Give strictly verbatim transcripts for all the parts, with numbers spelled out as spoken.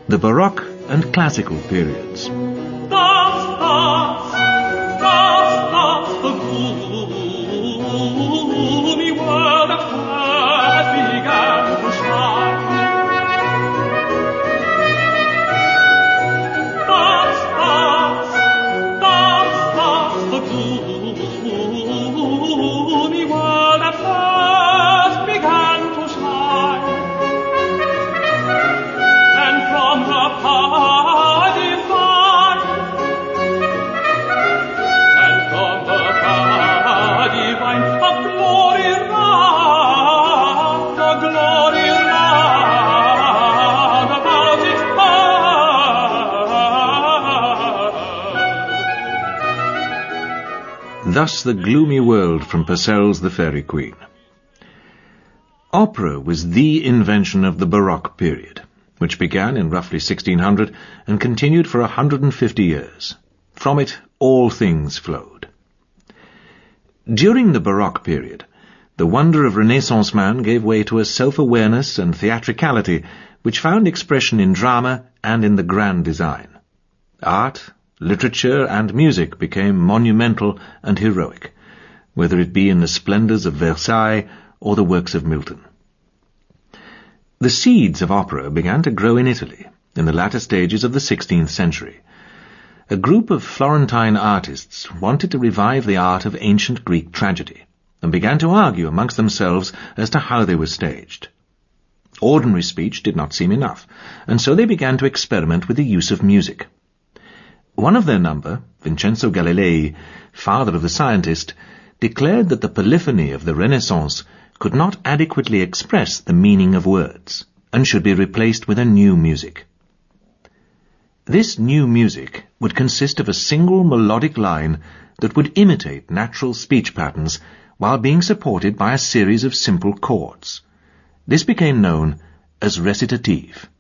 the Baroque and Classical periods. Thus the gloomy world from Purcell's The Faerie Queene. Opera was the invention of the Baroque period, which began in roughly sixteen hundred and continued for one hundred fifty years. From it, all things flowed. During the Baroque period, the wonder of Renaissance man gave way to a self-awareness and theatricality which found expression in drama and in the grand design. Art, literature and music became monumental and heroic, whether it be in the splendours of Versailles or the works of Milton. The seeds of opera began to grow in Italy in the latter stages of the sixteenth century. A group of Florentine artists wanted to revive the art of ancient Greek tragedy and began to argue amongst themselves as to how they were staged. Ordinary speech did not seem enough, and so they began to experiment with the use of music. One of their number, Vincenzo Galilei, father of the scientist, declared that the polyphony of the Renaissance could not adequately express the meaning of words, and should be replaced with a new music. This new music would consist of a single melodic line that would imitate natural speech patterns while being supported by a series of simple chords. This became known as recitative.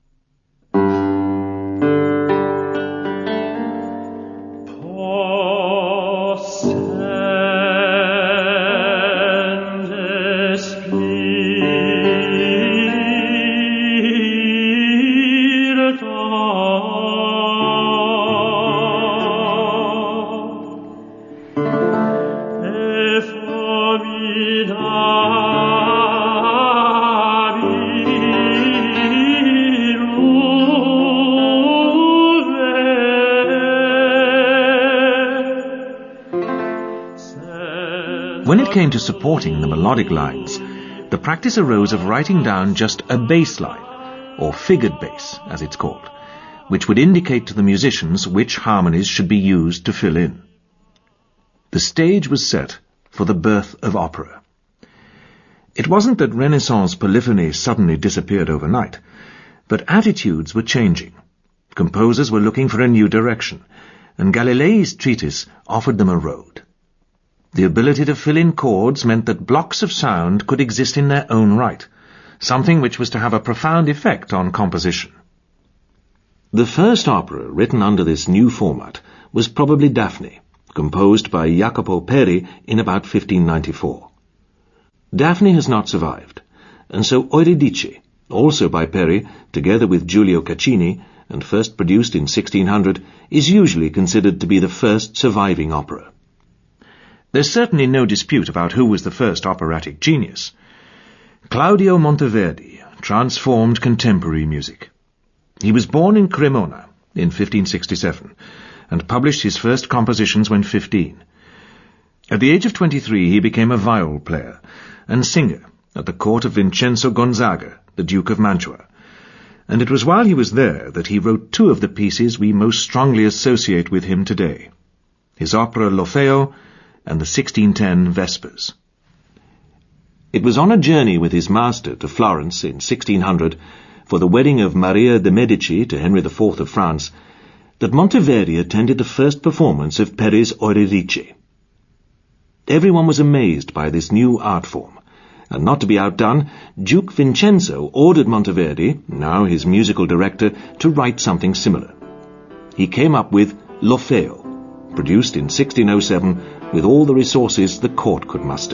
When it came to supporting the melodic lines, the practice arose of writing down just a bass line, or figured bass, as it's called, which would indicate to the musicians which harmonies should be used to fill in. The stage was set for the birth of opera. It wasn't that Renaissance polyphony suddenly disappeared overnight, but attitudes were changing. Composers were looking for a new direction, and Galilei's treatise offered them a road. The ability to fill in chords meant that blocks of sound could exist in their own right, something which was to have a profound effect on composition. The first opera written under this new format was probably Daphne, composed by Jacopo Peri in about fifteen ninety-four. Daphne has not survived, and so Euridice, also by Peri, together with Giulio Caccini, and first produced in sixteen hundred, is usually considered to be the first surviving opera. There's certainly no dispute about who was the first operatic genius. Claudio Monteverdi transformed contemporary music. He was born in Cremona in fifteen sixty-seven and published his first compositions when fifteen. At the age of twenty-three he became a viol player and singer at the court of Vincenzo Gonzaga, the Duke of Mantua, and it was while he was there that he wrote two of the pieces we most strongly associate with him today, his opera L'Orfeo and the sixteen ten Vespers. It was on a journey with his master to Florence in sixteen hundred for the wedding of Maria de' Medici to Henry the Fourth of France that Monteverdi attended the first performance of Peri's Euridice. Everyone was amazed by this new art form, and not to be outdone, Duke Vincenzo ordered Monteverdi, now his musical director, to write something similar. He came up with L'Orfeo, produced in sixteen oh seven with all the resources the court could muster.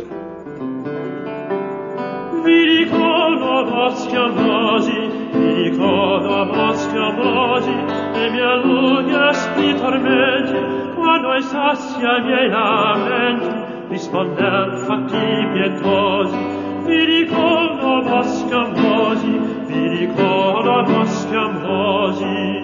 Vi ricordo Bastia Masi, ricordo Bastia impietosi, e mia luce spri tormenti, quando ai sassi ai miei lamenti, risponder fatti pietosi, vi ricordo vostri amorosi, vi ricordo vostri amorosi.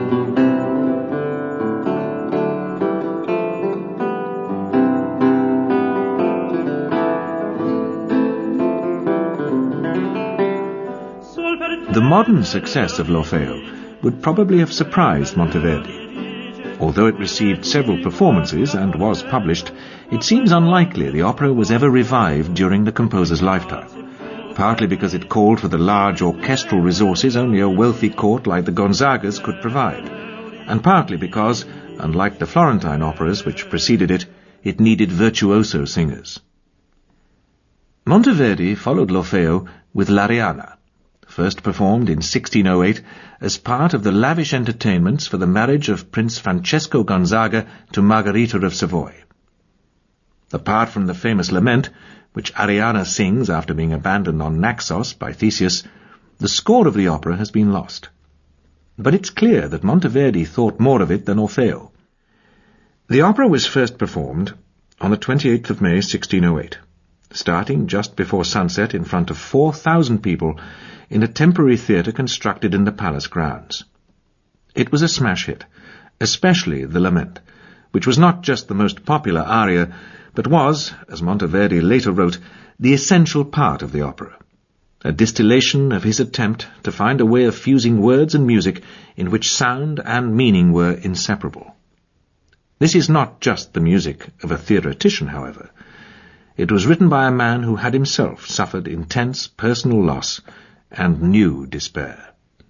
The modern success of L'Orfeo would probably have surprised Monteverdi. Although it received several performances and was published, it seems unlikely the opera was ever revived during the composer's lifetime, partly because it called for the large orchestral resources only a wealthy court like the Gonzagas could provide, and partly because, unlike the Florentine operas which preceded it, it needed virtuoso singers. Monteverdi followed L'Orfeo with L'Arianna, first performed in sixteen oh eight as part of the lavish entertainments for the marriage of Prince Francesco Gonzaga to Margherita of Savoy. Apart from the famous lament, which Arianna sings after being abandoned on Naxos by Theseus, the score of the opera has been lost. But it's clear that Monteverdi thought more of it than Orfeo. The opera was first performed on the twenty-eighth of May sixteen oh eight, starting just before sunset in front of four thousand people in a temporary theatre constructed in the palace grounds. It was a smash hit, especially the lament, which was not just the most popular aria, but was, as Monteverdi later wrote, the essential part of the opera, a distillation of his attempt to find a way of fusing words and music in which sound and meaning were inseparable. This is not just the music of a theoretician, however. It was written by a man who had himself suffered intense personal loss and knew despair.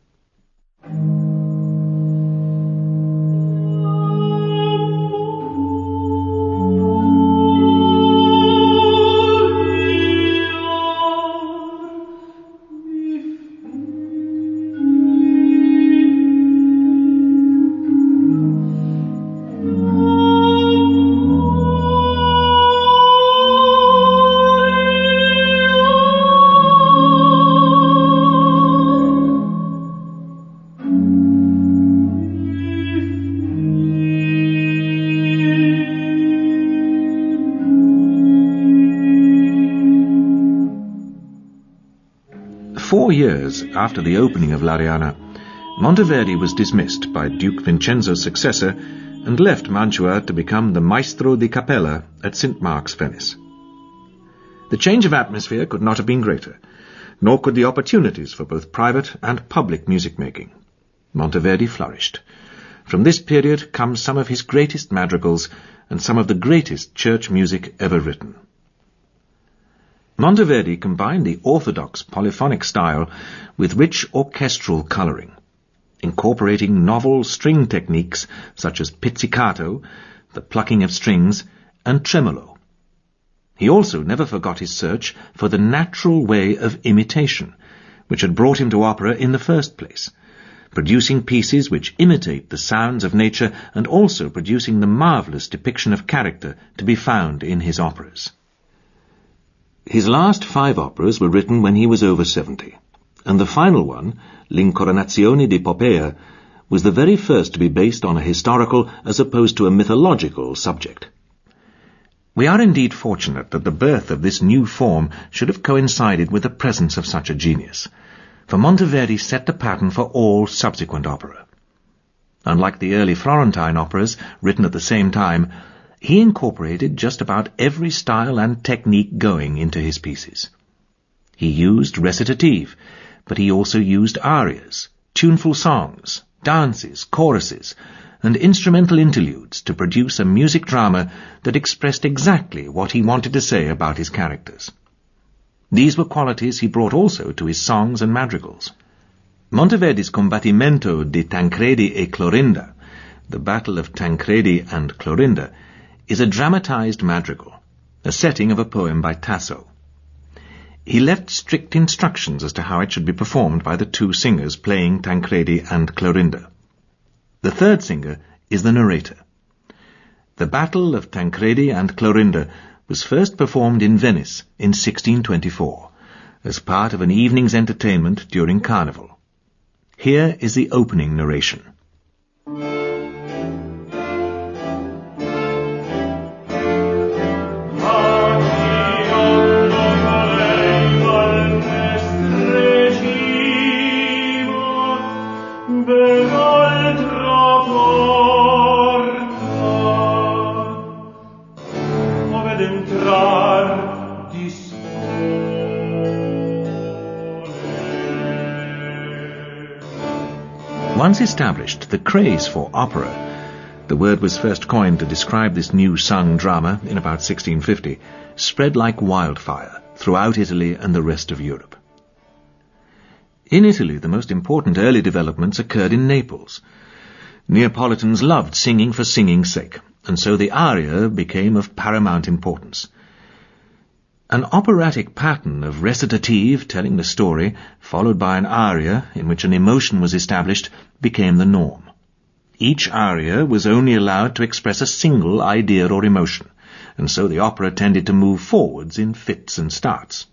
Four years after the opening of L'Arianna, Monteverdi was dismissed by Duke Vincenzo's successor and left Mantua to become the Maestro di Cappella at Saint Mark's, Venice. The change of atmosphere could not have been greater, nor could the opportunities for both private and public music-making. Monteverdi flourished. From this period come some of his greatest madrigals and some of the greatest church music ever written. Monteverdi combined the orthodox polyphonic style with rich orchestral coloring, incorporating novel string techniques such as pizzicato, the plucking of strings, and tremolo. He also never forgot his search for the natural way of imitation, which had brought him to opera in the first place, producing pieces which imitate the sounds of nature and also producing the marvelous depiction of character to be found in his operas. His last five operas were written when he was over seventy, and the final one, L'Incoronazione di Poppea, was the very first to be based on a historical as opposed to a mythological subject. We are indeed fortunate that the birth of this new form should have coincided with the presence of such a genius, for Monteverdi set the pattern for all subsequent opera. Unlike the early Florentine operas, written at the same time, he incorporated just about every style and technique going into his pieces. He used recitative, but he also used arias, tuneful songs, dances, choruses, and instrumental interludes to produce a music drama that expressed exactly what he wanted to say about his characters. These were qualities he brought also to his songs and madrigals. Monteverdi's Combattimento di Tancredi e Clorinda, the Battle of Tancredi and Clorinda, is a dramatized madrigal, a setting of a poem by Tasso. He left strict instructions as to how it should be performed by the two singers playing Tancredi and Clorinda. The third singer is the narrator. The Battle of Tancredi and Clorinda was first performed in Venice in sixteen twenty-four, as part of an evening's entertainment during Carnival. Here is the opening narration. Once established, the craze for opera, the word was first coined to describe this new sung drama in about sixteen fifty, spread like wildfire throughout Italy and the rest of Europe. In Italy, the most important early developments occurred in Naples. Neapolitans loved singing for singing's sake, and so the aria became of paramount importance. An operatic pattern of recitative telling the story, followed by an aria in which an emotion was established, became the norm. Each aria was only allowed to express a single idea or emotion, and so the opera tended to move forwards in fits and starts.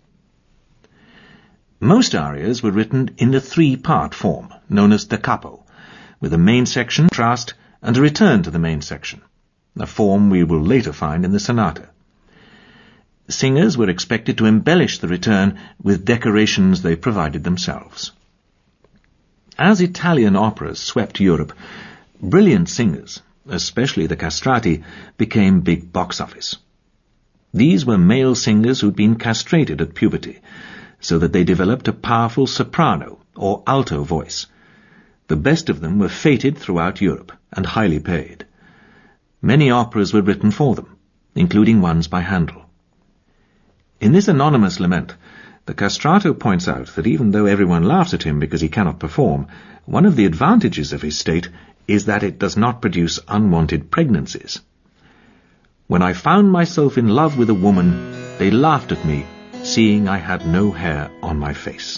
Most arias were written in the three-part form, known as da capo, with a main section, contrast, and a return to the main section, a form we will later find in the sonata. Singers were expected to embellish the return with decorations they provided themselves. As Italian operas swept Europe, brilliant singers, especially the castrati, became big box office. These were male singers who'd been castrated at puberty, so that they developed a powerful soprano or alto voice. The best of them were feted throughout Europe and highly paid. Many operas were written for them, including ones by Handel. In this anonymous lament, the castrato points out that even though everyone laughs at him because he cannot perform, one of the advantages of his state is that it does not produce unwanted pregnancies. When I found myself in love with a woman, they laughed at me, seeing I had no hair on my face.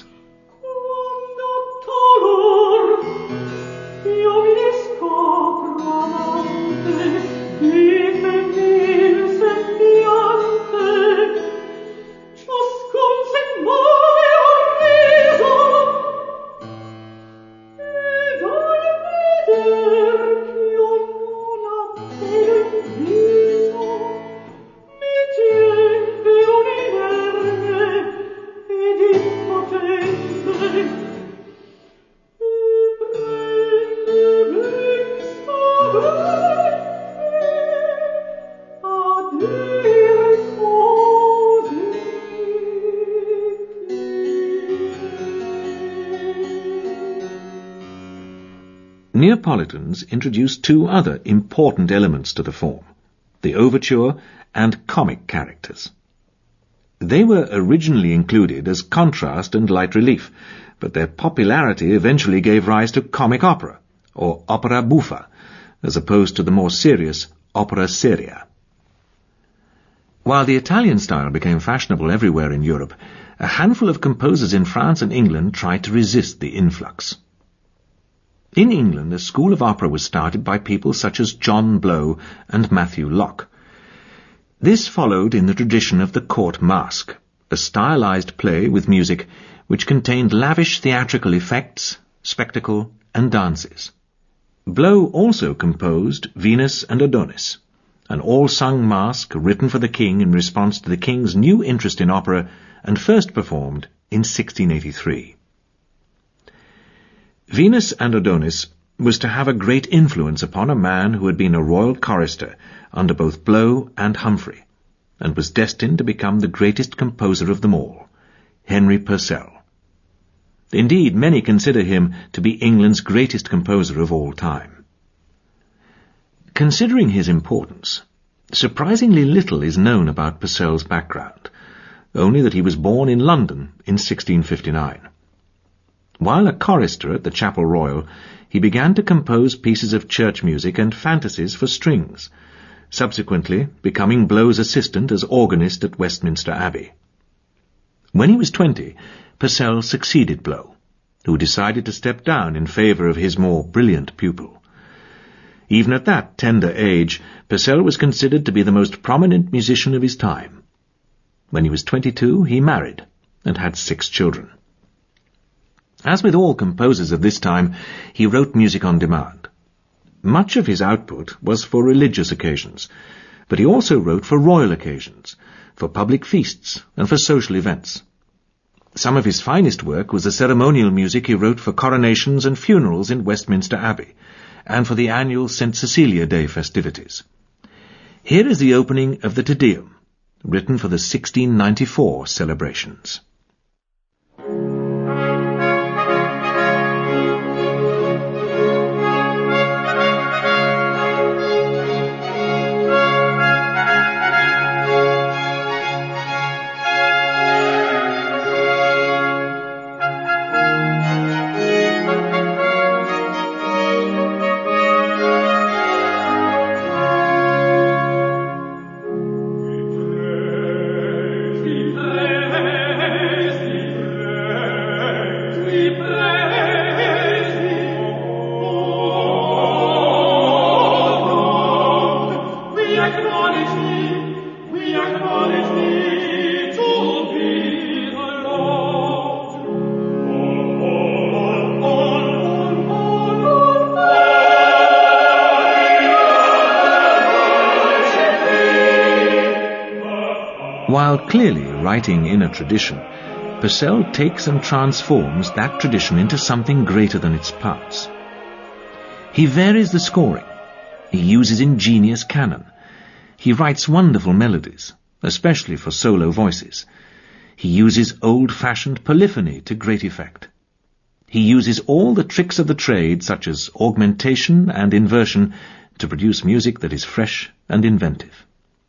Neapolitans introduced two other important elements to the form, the overture and comic characters. They were originally included as contrast and light relief, but their popularity eventually gave rise to comic opera, or opera buffa, as opposed to the more serious opera seria. While the Italian style became fashionable everywhere in Europe, a handful of composers in France and England tried to resist the influx. In England, a school of opera was started by people such as John Blow and Matthew Locke. This followed in the tradition of the court masque, a stylized play with music which contained lavish theatrical effects, spectacle, and dances. Blow also composed Venus and Adonis, an all-sung masque written for the king in response to the king's new interest in opera and first performed in sixteen eighty-three. Venus and Adonis was to have a great influence upon a man who had been a royal chorister under both Blow and Humphrey, and was destined to become the greatest composer of them all, Henry Purcell. Indeed, many consider him to be England's greatest composer of all time. Considering his importance, surprisingly little is known about Purcell's background, only that he was born in London in sixteen fifty-nine. While a chorister at the Chapel Royal, he began to compose pieces of church music and fantasies for strings, subsequently becoming Blow's assistant as organist at Westminster Abbey. When he was twenty, Purcell succeeded Blow, who decided to step down in favour of his more brilliant pupil. Even at that tender age, Purcell was considered to be the most prominent musician of his time. When he was twenty-two, he married and had six children. As with all composers of this time, he wrote music on demand. Much of his output was for religious occasions, but he also wrote for royal occasions, for public feasts, and for social events. Some of his finest work was the ceremonial music he wrote for coronations and funerals in Westminster Abbey, and for the annual Saint Cecilia Day festivities. Here is the opening of the Te Deum, written for the sixteen ninety-four celebrations. While clearly writing in a tradition, Purcell takes and transforms that tradition into something greater than its parts. He varies the scoring. He uses ingenious canon. He writes wonderful melodies, especially for solo voices. He uses old-fashioned polyphony to great effect. He uses all the tricks of the trade, such as augmentation and inversion, to produce music that is fresh and inventive.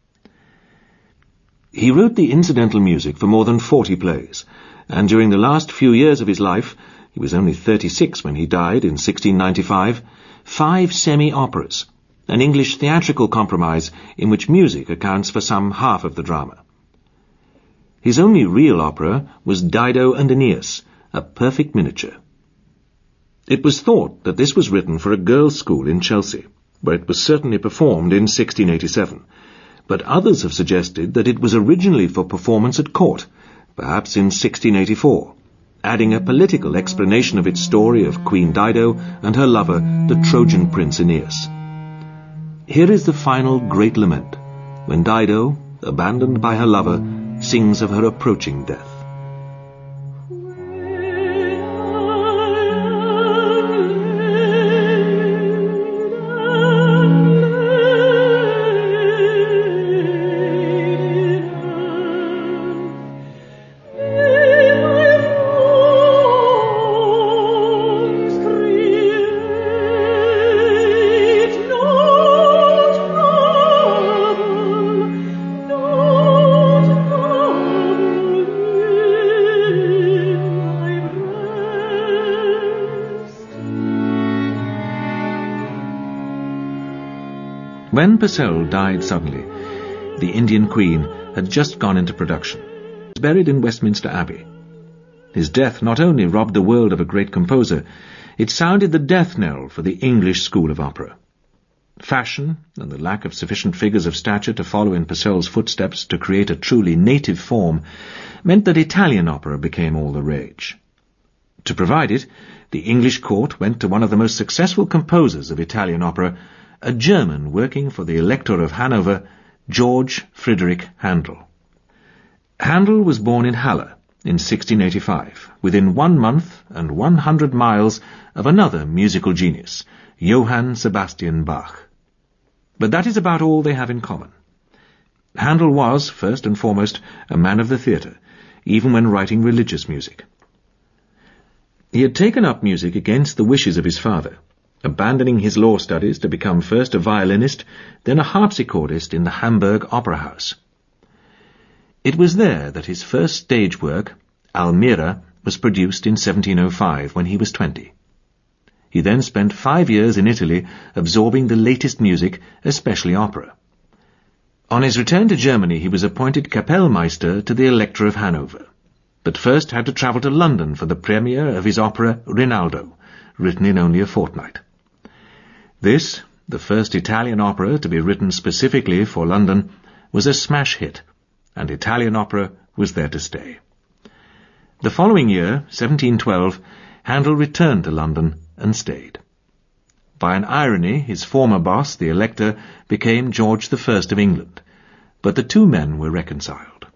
He wrote the incidental music for more than forty plays, and during the last few years of his life, he was only thirty-six when he died in sixteen ninety-five, five semi-operas, an English theatrical compromise in which music accounts for some half of the drama. His only real opera was Dido and Aeneas, a perfect miniature. It was thought that this was written for a girls' school in Chelsea, where it was certainly performed in sixteen eighty-seven, but others have suggested that it was originally for performance at court, perhaps in sixteen eighty-four, adding a political explanation of its story of Queen Dido and her lover, the Trojan prince Aeneas. Here is the final great lament, when Dido, abandoned by her lover, sings of her approaching death. When Purcell died suddenly, The Indian Queen had just gone into production. He was buried in Westminster Abbey. His death not only robbed the world of a great composer, it sounded the death knell for the English school of opera. Fashion, and the lack of sufficient figures of stature to follow in Purcell's footsteps to create a truly native form, meant that Italian opera became all the rage. To provide it, the English court went to one of the most successful composers of Italian opera, a German working for the Elector of Hanover, George Friedrich Handel. Handel was born in Halle in sixteen eighty-five, within one month and one hundred miles of another musical genius, Johann Sebastian Bach. But that is about all they have in common. Handel was, first and foremost, a man of the theatre, even when writing religious music. He had taken up music against the wishes of his father, abandoning his law studies to become first a violinist, then a harpsichordist in the Hamburg Opera House. It was there that his first stage work, Almira, was produced in seventeen oh five, when he was twenty. He then spent five years in Italy absorbing the latest music, especially opera. On his return to Germany, he was appointed Kapellmeister to the Elector of Hanover, but first had to travel to London for the premiere of his opera Rinaldo, written in only a fortnight. This, the first Italian opera to be written specifically for London, was a smash hit, and Italian opera was there to stay. The following year, seventeen twelve, Handel returned to London and stayed. By an irony, his former boss, the Elector, became George the First of England, but the two men were reconciled.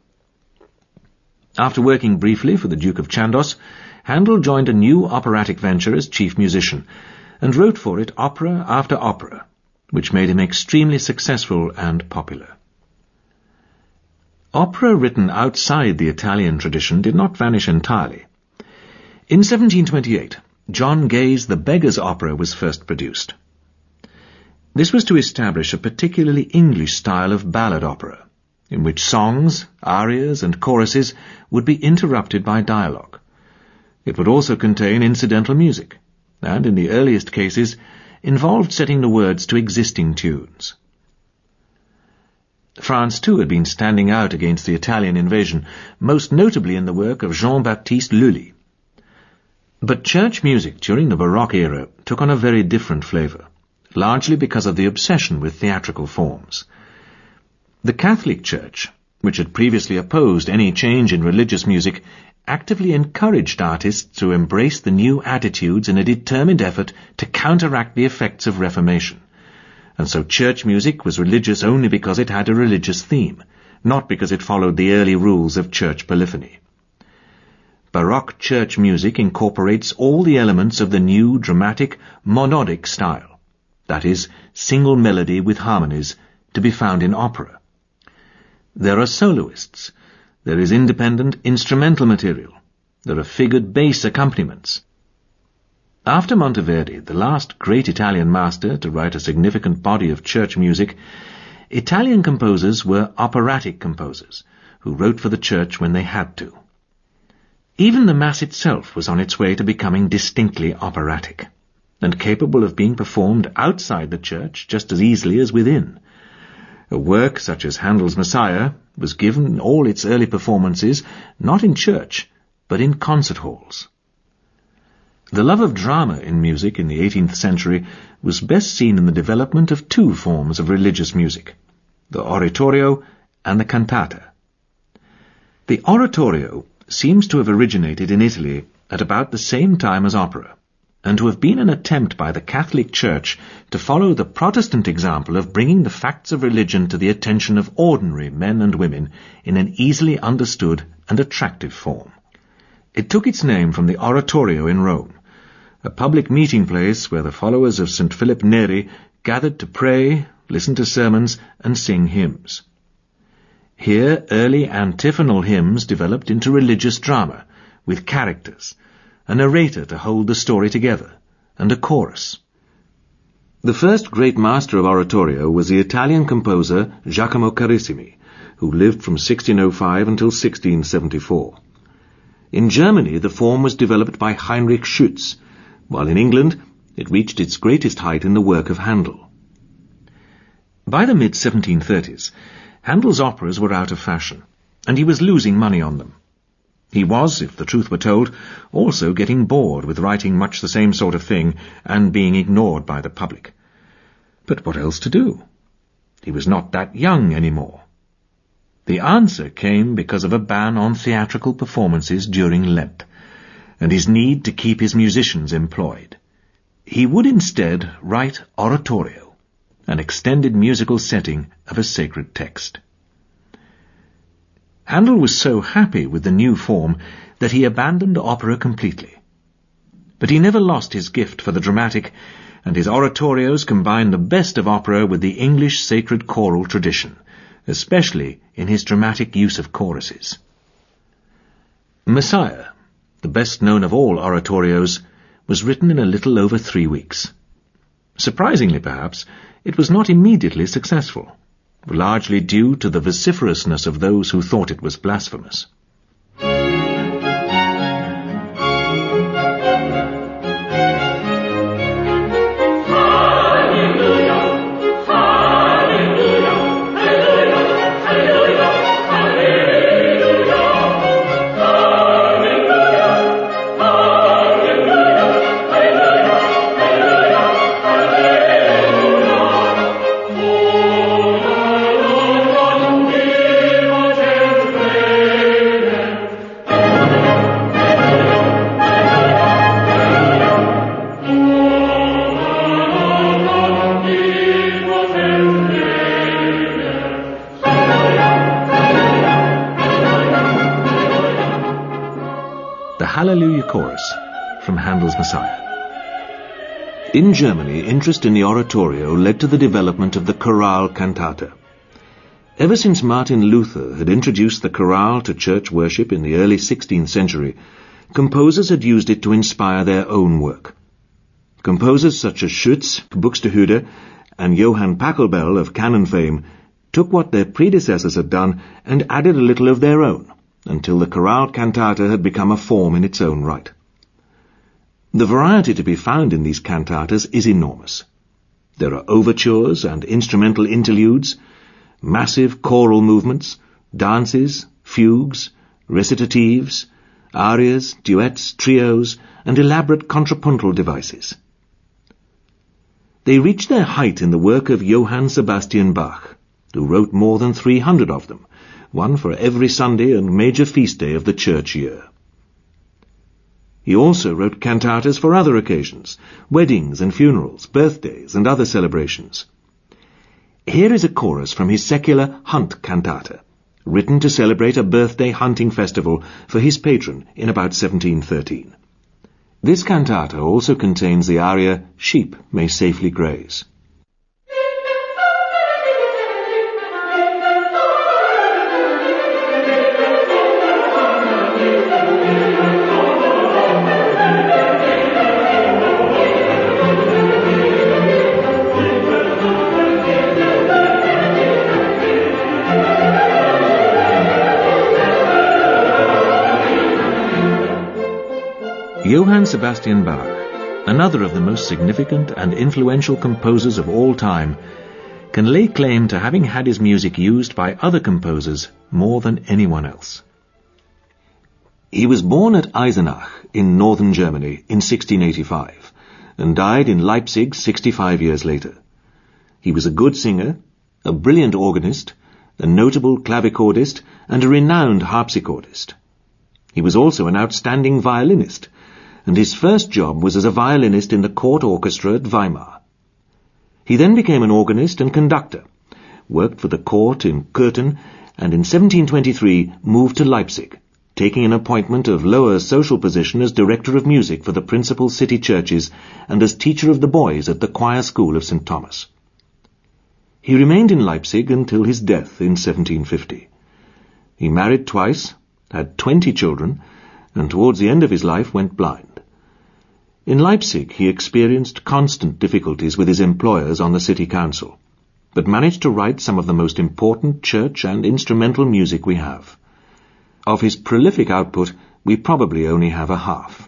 After working briefly for the Duke of Chandos, Handel joined a new operatic venture as chief musician, and wrote for it opera after opera, which made him extremely successful and popular. Opera written outside the Italian tradition did not vanish entirely. In seventeen twenty-eight, John Gay's The Beggar's Opera was first produced. This was to establish a particularly English style of ballad opera, in which songs, arias, and choruses would be interrupted by dialogue. It would also contain incidental music, and, in the earliest cases, involved setting the words to existing tunes. France, too, had been standing out against the Italian invasion, most notably in the work of Jean-Baptiste Lully. But church music during the Baroque era took on a very different flavour, largely because of the obsession with theatrical forms. The Catholic Church, which had previously opposed any change in religious music, actively encouraged artists to embrace the new attitudes in a determined effort to counteract the effects of Reformation. And so church music was religious only because it had a religious theme, not because it followed the early rules of church polyphony. Baroque church music incorporates all the elements of the new dramatic monodic style, that is, single melody with harmonies, to be found in opera. There are soloists, there is independent instrumental material, there are figured bass accompaniments. After Monteverdi, the last great Italian master to write a significant body of church music, Italian composers were operatic composers, who wrote for the church when they had to. Even the Mass itself was on its way to becoming distinctly operatic, and capable of being performed outside the church just as easily as within. A work such as Handel's Messiah was given in all its early performances not in church, but in concert halls. The love of drama in music in the eighteenth century was best seen in the development of two forms of religious music, the oratorio and the cantata. The oratorio seems to have originated in Italy at about the same time as opera, and to have been an attempt by the Catholic Church to follow the Protestant example of bringing the facts of religion to the attention of ordinary men and women in an easily understood and attractive form. It took its name from the oratorio in Rome, a public meeting place where the followers of Saint Philip Neri gathered to pray, listen to sermons, and sing hymns. Here early antiphonal hymns developed into religious drama, with characters, a narrator to hold the story together, and a chorus. The first great master of oratorio was the Italian composer Giacomo Carissimi, who lived from sixteen oh five until sixteen seventy-four. In Germany, the form was developed by Heinrich Schütz, while in England it reached its greatest height in the work of Handel. By the mid seventeen thirties, Handel's operas were out of fashion, and he was losing money on them. He was, if the truth were told, also getting bored with writing much the same sort of thing and being ignored by the public. But what else to do? He was not that young any more. The answer came because of a ban on theatrical performances during Lent, and his need to keep his musicians employed. He would instead write oratorio, an extended musical setting of a sacred text. Handel was so happy with the new form that he abandoned opera completely. But he never lost his gift for the dramatic, and his oratorios combine the best of opera with the English sacred choral tradition, especially in his dramatic use of choruses. Messiah, the best known of all oratorios, was written in a little over three weeks. Surprisingly, perhaps, it was not immediately successful, largely due to the vociferousness of those who thought it was blasphemous. Hallelujah Chorus from Handel's Messiah. In Germany, interest in the oratorio led to the development of the chorale cantata. Ever since Martin Luther had introduced the chorale to church worship in the early sixteenth century, composers had used it to inspire their own work. Composers such as Schütz, Buxtehude, and Johann Pachelbel of canon fame took what their predecessors had done and added a little of their own, until the chorale cantata had become a form in its own right. The variety to be found in these cantatas is enormous. There are overtures and instrumental interludes, massive choral movements, dances, fugues, recitatives, arias, duets, trios, and elaborate contrapuntal devices. They reach their height in the work of Johann Sebastian Bach, who wrote more than three hundred of them, one for every Sunday and major feast day of the church year. He also wrote cantatas for other occasions, weddings and funerals, birthdays and other celebrations. Here is a chorus from his secular Hunt cantata, written to celebrate a birthday hunting festival for his patron in about seventeen thirteen. This cantata also contains the aria "Sheep May Safely Graze." Johann Sebastian Bach, another of the most significant and influential composers of all time, can lay claim to having had his music used by other composers more than anyone else. He was born at Eisenach in northern Germany in sixteen eighty-five and died in Leipzig sixty-five years later. He was a good singer, a brilliant organist, a notable clavicordist, and a renowned harpsichordist. He was also an outstanding violinist, and his first job was as a violinist in the court orchestra at Weimar. He then became an organist and conductor, worked for the court in Köthen, and in seventeen twenty-three moved to Leipzig, taking an appointment of lower social position as director of music for the principal city churches and as teacher of the boys at the choir school of Saint Thomas. He remained in Leipzig until his death in seventeen fifty. He married twice, had twenty children, and towards the end of his life went blind. In Leipzig he experienced constant difficulties with his employers on the city council, but managed to write some of the most important church and instrumental music we have. Of his prolific output, we probably only have a half.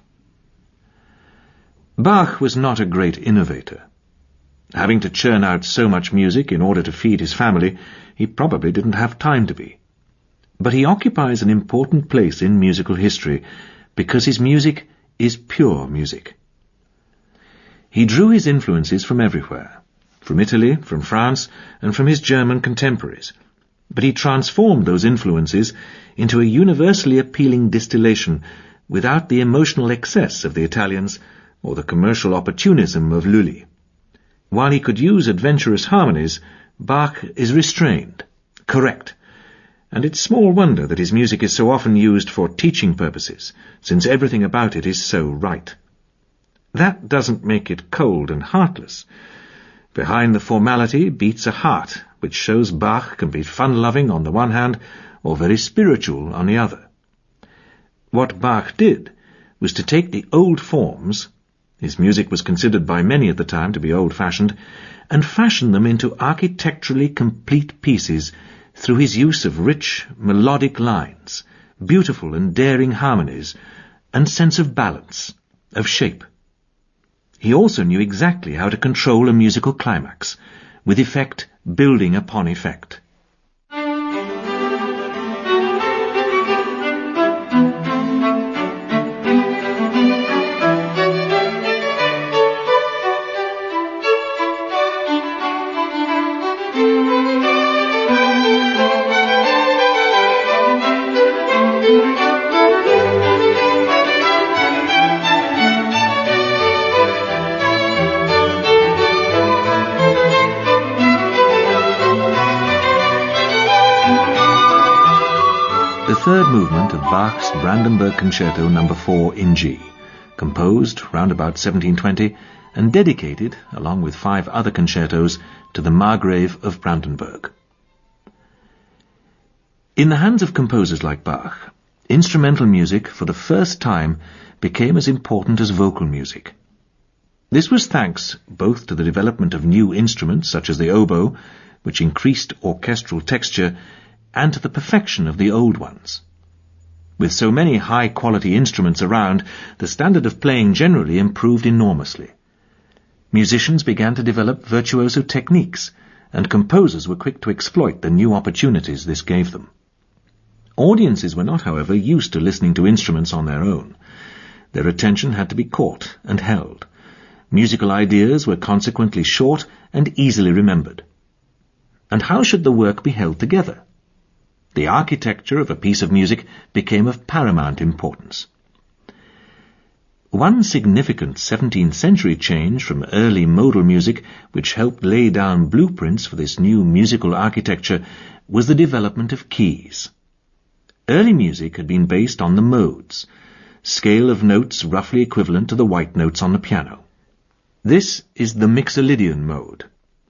Bach was not a great innovator. Having to churn out so much music in order to feed his family, he probably didn't have time to be. But he occupies an important place in musical history because his music is pure music. He drew his influences from everywhere, from Italy, from France, and from his German contemporaries, but he transformed those influences into a universally appealing distillation without the emotional excess of the Italians or the commercial opportunism of Lully. While he could use adventurous harmonies, Bach is restrained, correct, and it's small wonder that his music is so often used for teaching purposes, since everything about it is so right. That doesn't make it cold and heartless. Behind the formality beats a heart, which shows Bach can be fun-loving on the one hand, or very spiritual on the other. What Bach did was to take the old forms — his music was considered by many at the time to be old-fashioned — and fashion them into architecturally complete pieces through his use of rich, melodic lines, beautiful and daring harmonies, and sense of balance, of shape. He also knew exactly how to control a musical climax, with effect building upon effect. The third movement of Bach's Brandenburg Concerto number four in G, composed round about seventeen twenty and dedicated, along with five other concertos, to the Margrave of Brandenburg. In the hands of composers like Bach, instrumental music for the first time became as important as vocal music. This was thanks both to the development of new instruments such as the oboe, which increased orchestral texture, and to the perfection of the old ones. With so many high-quality instruments around, the standard of playing generally improved enormously. Musicians began to develop virtuoso techniques, and composers were quick to exploit the new opportunities this gave them. Audiences were not, however, used to listening to instruments on their own. Their attention had to be caught and held. Musical ideas were consequently short and easily remembered. And how should the work be held together? The architecture of a piece of music became of paramount importance. One significant seventeenth century change from early modal music, which helped lay down blueprints for this new musical architecture, was the development of keys. Early music had been based on the modes, scale of notes roughly equivalent to the white notes on the piano. This is the Mixolydian mode.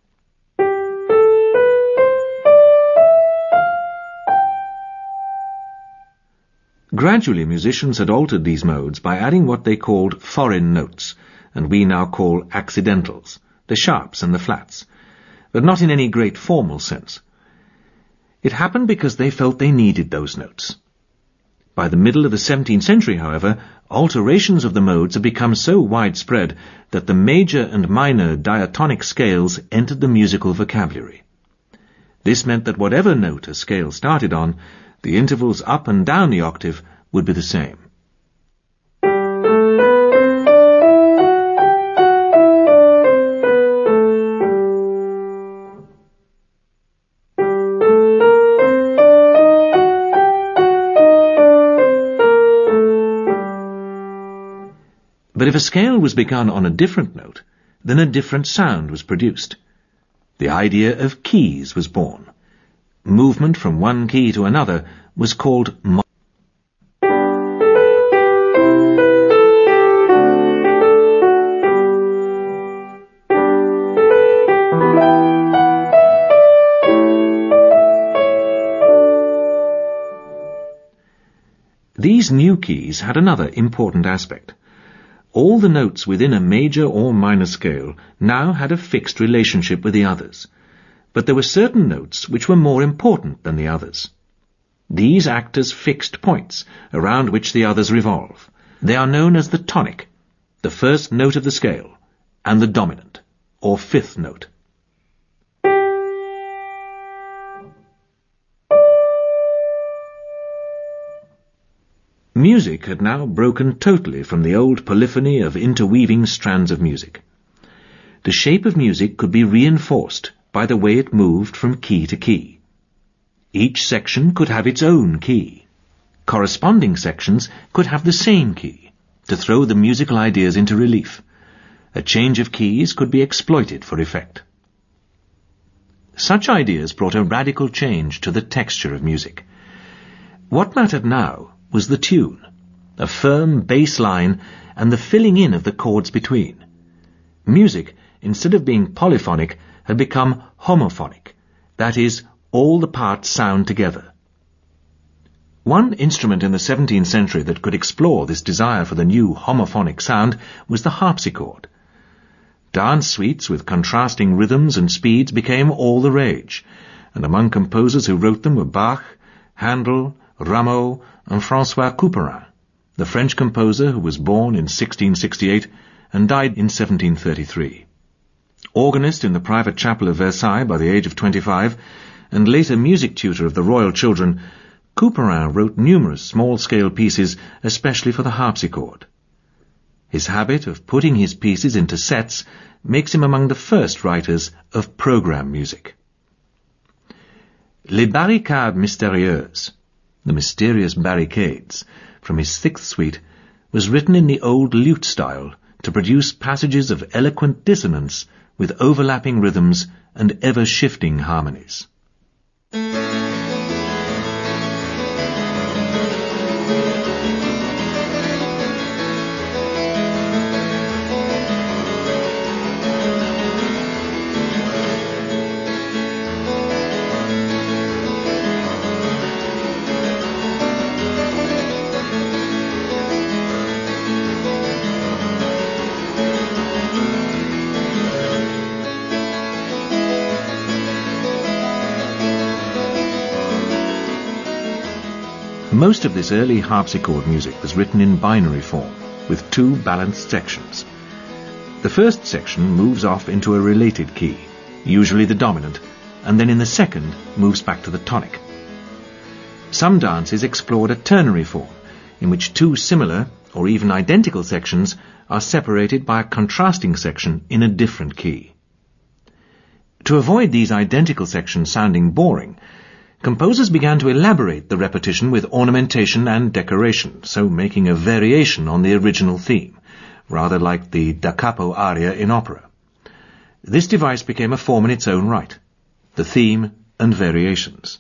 Gradually, musicians had altered these modes by adding what they called foreign notes, and we now call accidentals, the sharps and the flats, but not in any great formal sense. It happened because they felt they needed those notes. By the middle of the seventeenth century, however, alterations of the modes had become so widespread that the major and minor diatonic scales entered the musical vocabulary. This meant that whatever note a scale started on, the intervals up and down the octave would be the same. But if a scale was begun on a different note, then a different sound was produced. The idea of keys was born. Movement from one key to another was called mo- These new keys had another important aspect. All the notes within a major or minor scale now had a fixed relationship with the others, but there were certain notes which were more important than the others. These act as fixed points around which the others revolve. They are known as the tonic, the first note of the scale, and the dominant, or fifth note. Music had now broken totally from the old polyphony of interweaving strands of music. The shape of music could be reinforced by the way it moved from key to key. Each section could have its own key. Corresponding sections could have the same key, to throw the musical ideas into relief. A change of keys could be exploited for effect. Such ideas brought a radical change to the texture of music. What mattered now was the tune, a firm bass line, and the filling in of the chords between. Music, instead of being polyphonic, had become homophonic, that is, all the parts sound together. One instrument in the seventeenth century that could explore this desire for the new homophonic sound was the harpsichord. Dance suites with contrasting rhythms and speeds became all the rage, and among composers who wrote them were Bach, Handel, Rameau, and François Couperin, the French composer who was born in sixteen sixty-eight and died in seventeen thirty-three. Organist in the private chapel of Versailles by the age of twenty-five, and later music tutor of the royal children, Couperin wrote numerous small-scale pieces especially for the harpsichord. His habit of putting his pieces into sets makes him among the first writers of program music. Les Barricades Mystérieuses, the mysterious barricades, from his sixth suite, was written in the old lute style to produce passages of eloquent dissonance with overlapping rhythms and ever-shifting harmonies. Most of this early harpsichord music was written in binary form, with two balanced sections. The first section moves off into a related key, usually the dominant, and then in the second moves back to the tonic. Some dances explored a ternary form, in which two similar, or even identical sections are separated by a contrasting section in a different key. To avoid these identical sections sounding boring, composers began to elaborate the repetition with ornamentation and decoration, so making a variation on the original theme, rather like the da capo aria in opera. This device became a form in its own right, the theme and variations.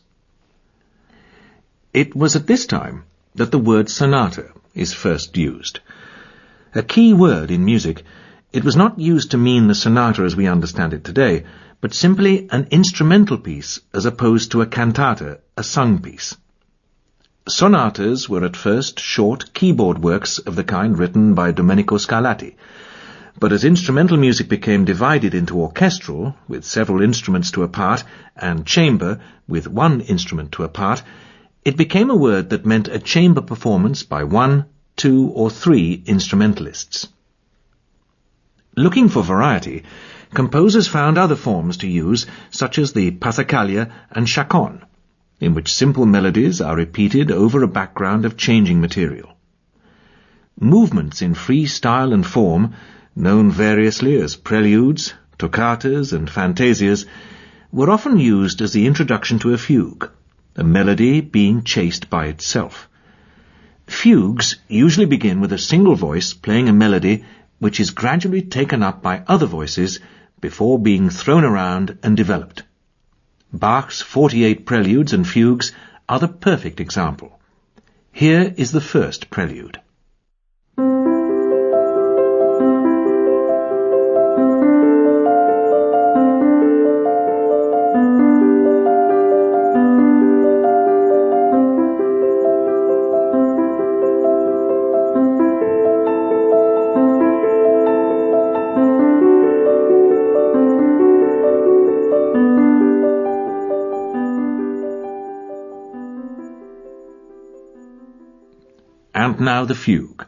It was at this time that the word sonata is first used. A key word in music, it was not used to mean the sonata as we understand it today, but simply an instrumental piece as opposed to a cantata, a sung piece. Sonatas were at first short keyboard works of the kind written by Domenico Scarlatti, but as instrumental music became divided into orchestral, with several instruments to a part, and chamber, with one instrument to a part, it became a word that meant a chamber performance by one, two, or three instrumentalists. Looking for variety, composers found other forms to use, such as the passacaglia and chaconne, in which simple melodies are repeated over a background of changing material. Movements in free style and form, known variously as preludes, toccatas, and fantasias, were often used as the introduction to a fugue, a melody being chased by itself. Fugues usually begin with a single voice playing a melody which is gradually taken up by other voices before being thrown around and developed. Bach's forty-eight preludes and fugues are the perfect example. Here is the first prelude. And now the fugue.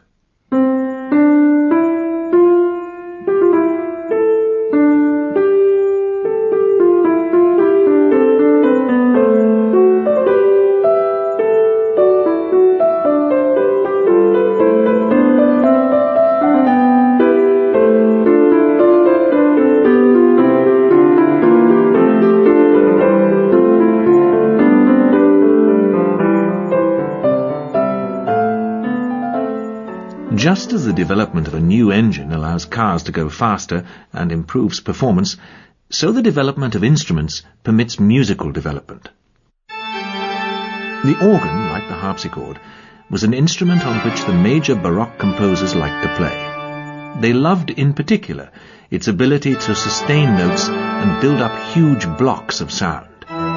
Just as the development of a new engine allows cars to go faster and improves performance, so the development of instruments permits musical development. The organ, like the harpsichord, was an instrument on which the major Baroque composers liked to play. They loved in particular its ability to sustain notes and build up huge blocks of sound.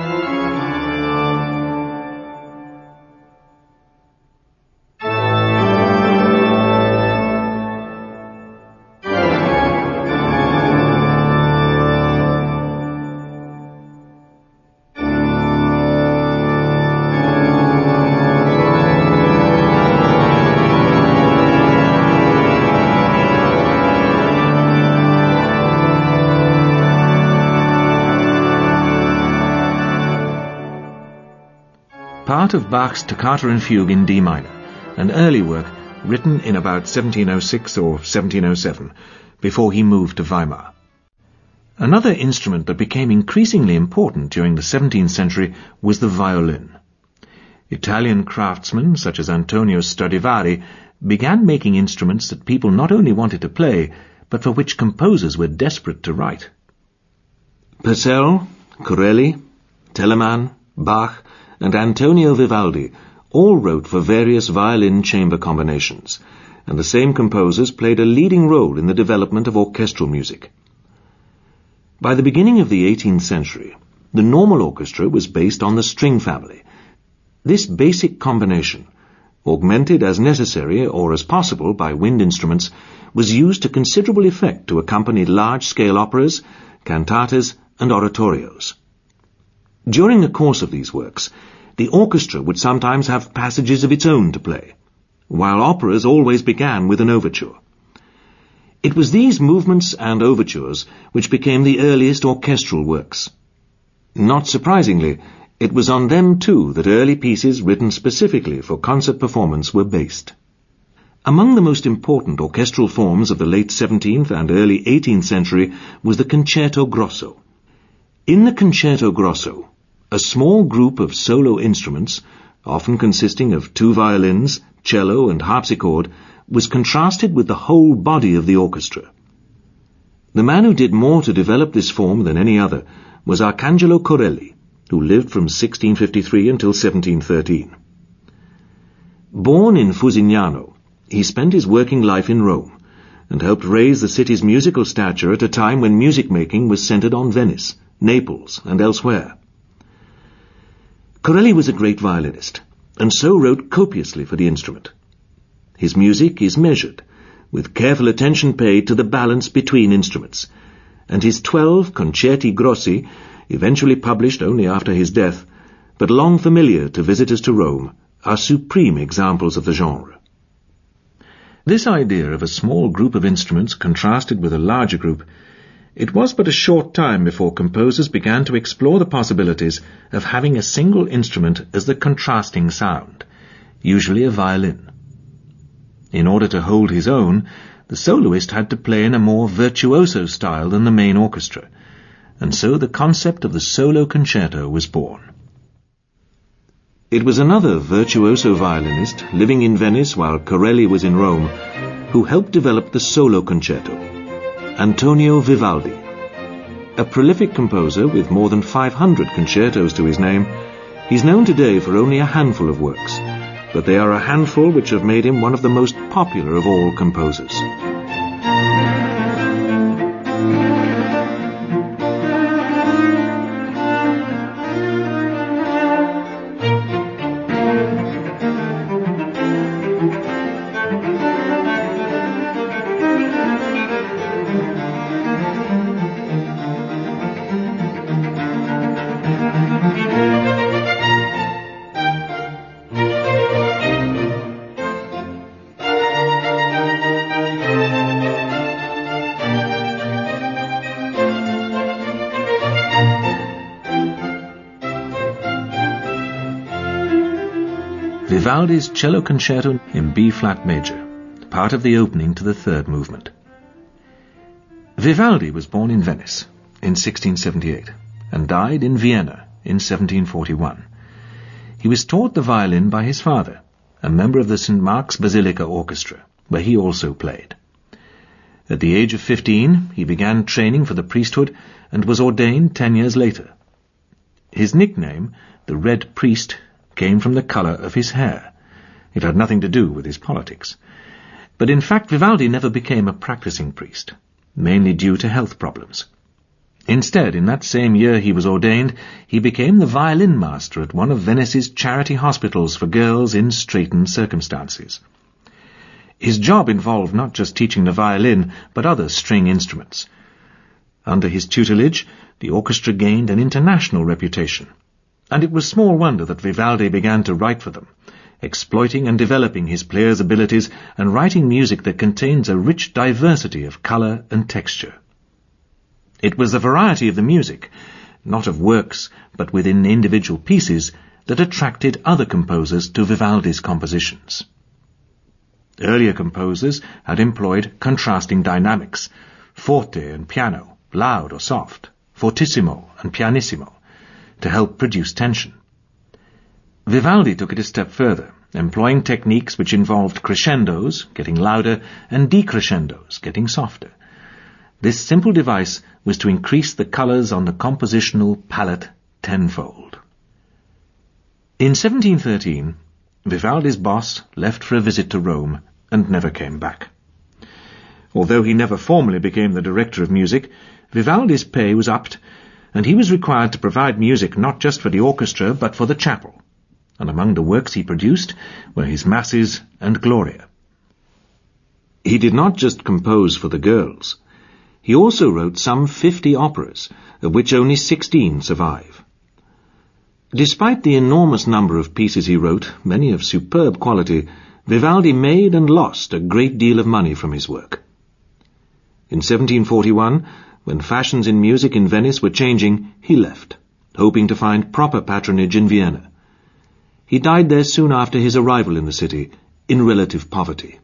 Part of Bach's Toccata and Fugue in D minor, an early work written in about seventeen oh six or seventeen oh seven, before he moved to Weimar. Another instrument that became increasingly important during the seventeenth century was the violin. Italian craftsmen such as Antonio Stradivari began making instruments that people not only wanted to play, but for which composers were desperate to write. Purcell, Corelli, Telemann, Bach, and Antonio Vivaldi all wrote for various violin chamber combinations, and the same composers played a leading role in the development of orchestral music. By the beginning of the eighteenth century, the normal orchestra was based on the string family. This basic combination, augmented as necessary or as possible by wind instruments, was used to considerable effect to accompany large-scale operas, cantatas, and oratorios. During the course of these works, the orchestra would sometimes have passages of its own to play, while operas always began with an overture. It was these movements and overtures which became the earliest orchestral works. Not surprisingly, it was on them too that early pieces written specifically for concert performance were based. Among the most important orchestral forms of the late seventeenth and early eighteenth century was the concerto grosso. In the concerto grosso, a small group of solo instruments, often consisting of two violins, cello, and harpsichord, was contrasted with the whole body of the orchestra. The man who did more to develop this form than any other was Arcangelo Corelli, who lived from sixteen fifty-three until seventeen thirteen. Born in Fusignano, he spent his working life in Rome and helped raise the city's musical stature at a time when music-making was centered on Venice, Naples, and elsewhere. Corelli was a great violinist, and so wrote copiously for the instrument. His music is measured, with careful attention paid to the balance between instruments, and his twelve concerti grossi, eventually published only after his death, but long familiar to visitors to Rome, are supreme examples of the genre. This idea of a small group of instruments contrasted with a larger group, it was but a short time before composers began to explore the possibilities of having a single instrument as the contrasting sound, usually a violin. In order to hold his own, the soloist had to play in a more virtuoso style than the main orchestra, and so the concept of the solo concerto was born. It was another virtuoso violinist living in Venice while Corelli was in Rome who helped develop the solo concerto, Antonio Vivaldi. A prolific composer with more than five hundred concertos to his name, he's known today for only a handful of works, but they are a handful which have made him one of the most popular of all composers. Vivaldi's Cello Concerto in B-flat major, part of the opening to the third movement. Vivaldi was born in Venice in sixteen seventy-eight and died in Vienna in seventeen forty-one. He was taught the violin by his father, a member of the Saint Mark's Basilica Orchestra, where he also played. At the age of fifteen, he began training for the priesthood and was ordained ten years later. His nickname, the Red Priest, came from the colour of his hair. It had nothing to do with his politics. But in fact Vivaldi never became a practicing priest, mainly due to health problems. Instead, in that same year he was ordained, he became the violin master at one of Venice's charity hospitals for girls in straitened circumstances. His job involved not just teaching the violin, but other string instruments. Under his tutelage, the orchestra gained an international reputation, and it was small wonder that Vivaldi began to write for them, exploiting and developing his player's abilities and writing music that contains a rich diversity of colour and texture. It was the variety of the music, not of works, but within individual pieces, that attracted other composers to Vivaldi's compositions. Earlier composers had employed contrasting dynamics, forte and piano, loud or soft, fortissimo and pianissimo, to help produce tension. Vivaldi took it a step further, employing techniques which involved crescendos, getting louder, and decrescendos, getting softer. This simple device was to increase the colours on the compositional palette tenfold. In seventeen thirteen, Vivaldi's boss left for a visit to Rome and never came back. Although he never formally became the director of music, Vivaldi's pay was upped, and he was required to provide music not just for the orchestra but for the chapel, and among the works he produced were his Masses and Gloria. He did not just compose for the girls. He also wrote some fifty operas, of which only sixteen survive. Despite the enormous number of pieces he wrote, many of superb quality, Vivaldi made and lost a great deal of money from his work. In seventeen forty-one, when fashions in music in Venice were changing, he left, hoping to find proper patronage in Vienna. He died there soon after his arrival in the city, in relative poverty.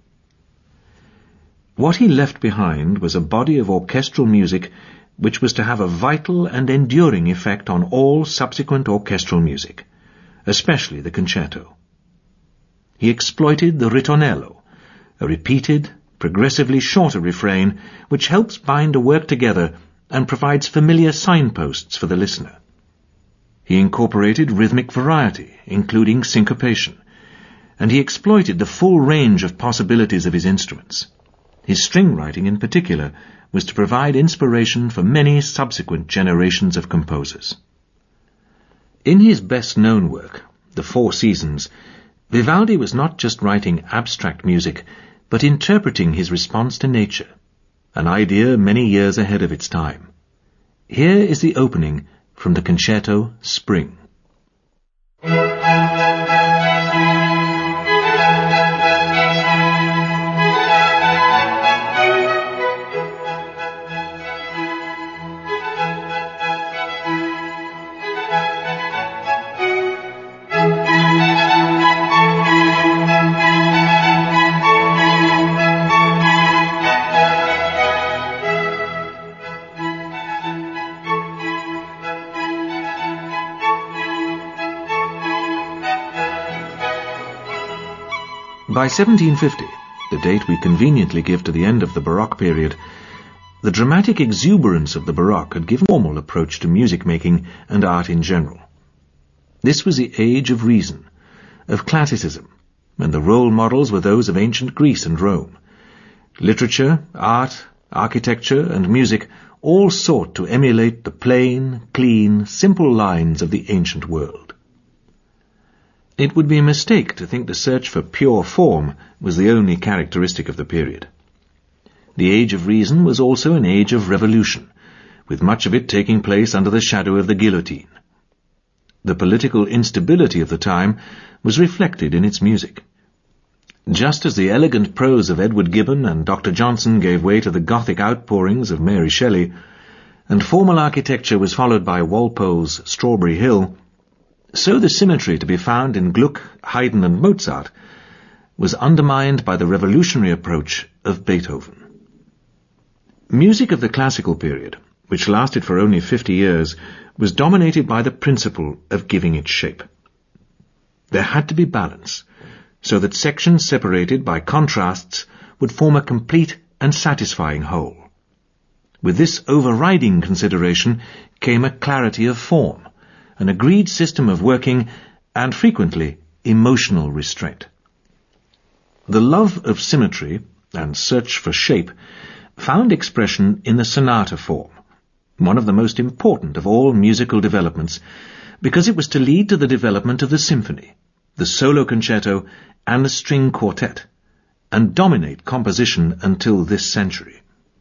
What he left behind was a body of orchestral music which was to have a vital and enduring effect on all subsequent orchestral music, especially the concerto. He exploited the ritornello, a repeated, progressively shorter refrain which helps bind a work together and provides familiar signposts for the listener. He incorporated rhythmic variety, including syncopation, and he exploited the full range of possibilities of his instruments. His string writing in particular was to provide inspiration for many subsequent generations of composers. In his best-known work, The Four Seasons, Vivaldi was not just writing abstract music, but interpreting his response to nature, an idea many years ahead of its time. Here is the opening from the concerto Spring. By seventeen fifty, the date we conveniently give to the end of the Baroque period, the dramatic exuberance of the Baroque had given a formal approach to music-making and art in general. This was the age of reason, of classicism, and the role models were those of ancient Greece and Rome. Literature, art, architecture, and music all sought to emulate the plain, clean, simple lines of the ancient world. It would be a mistake to think the search for pure form was the only characteristic of the period. The Age of Reason was also an age of revolution, with much of it taking place under the shadow of the guillotine. The political instability of the time was reflected in its music. Just as the elegant prose of Edward Gibbon and Doctor Johnson gave way to the Gothic outpourings of Mary Shelley, and formal architecture was followed by Walpole's Strawberry Hill, so the symmetry to be found in Gluck, Haydn and Mozart was undermined by the revolutionary approach of Beethoven. Music of the classical period, which lasted for only fifty years, was dominated by the principle of giving it shape. There had to be balance, so that sections separated by contrasts would form a complete and satisfying whole. With this overriding consideration came a clarity of form, an agreed system of working, and frequently emotional restraint. The love of symmetry and search for shape found expression in the sonata form, one of the most important of all musical developments, because it was to lead to the development of the symphony, the solo concerto, and the string quartet, and dominate composition until this century.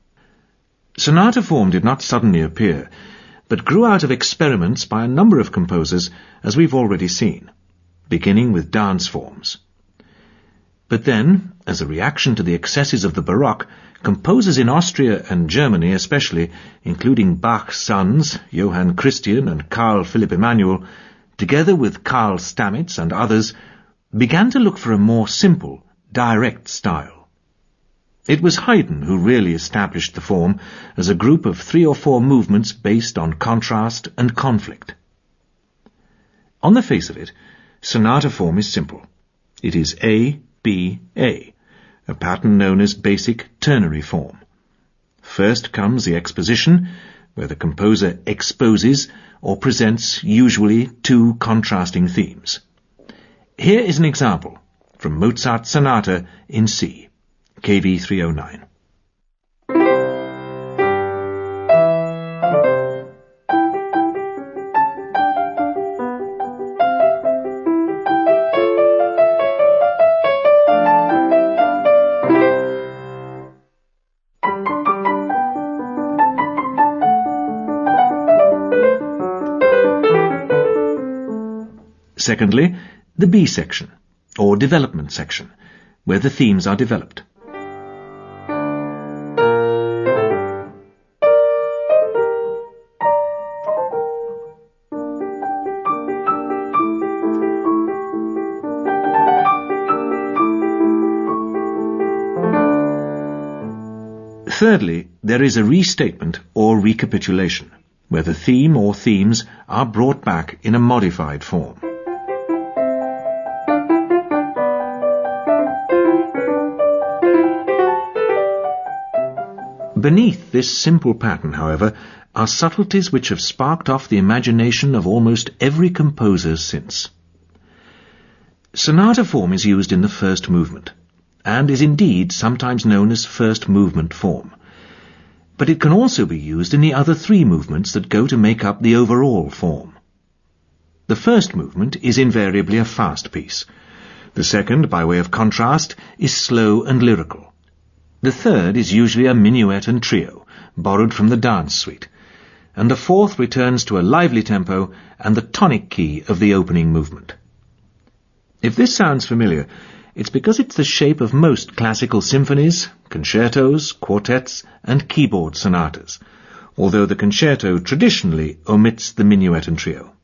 Sonata form did not suddenly appear, but grew out of experiments by a number of composers, as we've already seen, beginning with dance forms. But then, as a reaction to the excesses of the Baroque, composers in Austria and Germany especially, including Bach's sons, Johann Christian and Carl Philipp Emanuel, together with Karl Stamitz and others, began to look for a more simple, direct style. It was Haydn who really established the form as a group of three or four movements based on contrast and conflict. On the face of it, sonata form is simple. It is A, B, A, a pattern known as basic ternary form. First comes the exposition, where the composer exposes or presents usually two contrasting themes. Here is an example from Mozart's Sonata in C, K V three oh nine. Secondly, the B section, or development section, where the themes are developed. Thirdly, there is a restatement or recapitulation, where the theme or themes are brought back in a modified form. Beneath this simple pattern, however, are subtleties which have sparked off the imagination of almost every composer since. Sonata form is used in the first movement, and is indeed sometimes known as first movement form. But it can also be used in the other three movements that go to make up the overall form. The first movement is invariably a fast piece. The second, by way of contrast, is slow and lyrical. The third is usually a minuet and trio, borrowed from the dance suite. And the fourth returns to a lively tempo and the tonic key of the opening movement. If this sounds familiar, it's because it's the shape of most classical symphonies, concertos, quartets, and keyboard sonatas, although the concerto traditionally omits the minuet and trio.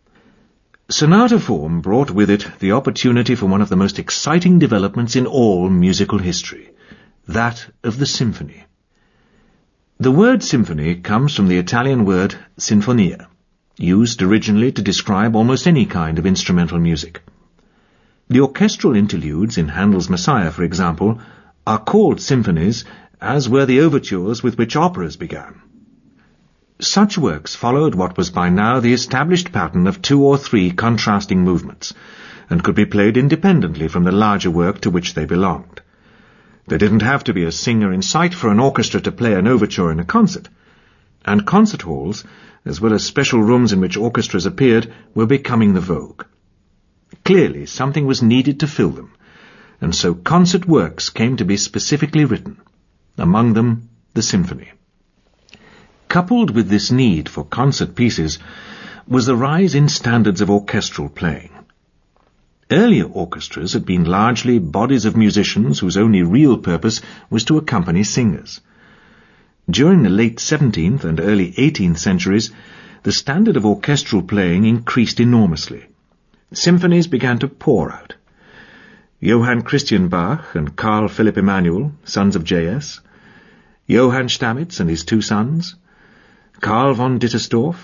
Sonata form brought with it the opportunity for one of the most exciting developments in all musical history, that of the symphony. The word symphony comes from the Italian word sinfonia, used originally to describe almost any kind of instrumental music. The orchestral interludes in Handel's Messiah, for example, are called symphonies, as were the overtures with which operas began. Such works followed what was by now the established pattern of two or three contrasting movements, and could be played independently from the larger work to which they belonged. There didn't have to be a singer in sight for an orchestra to play an overture in a concert, and concert halls, as well as special rooms in which orchestras appeared, were becoming the vogue. Clearly, something was needed to fill them, and so concert works came to be specifically written, among them the symphony. Coupled with this need for concert pieces was the rise in standards of orchestral playing. Earlier orchestras had been largely bodies of musicians whose only real purpose was to accompany singers. During the late seventeenth and early eighteenth centuries, the standard of orchestral playing increased enormously. Symphonies began to pour out. Johann Christian Bach and Carl Philipp Emanuel, sons of J S, Johann Stamitz and his two sons, Karl von Dittersdorf.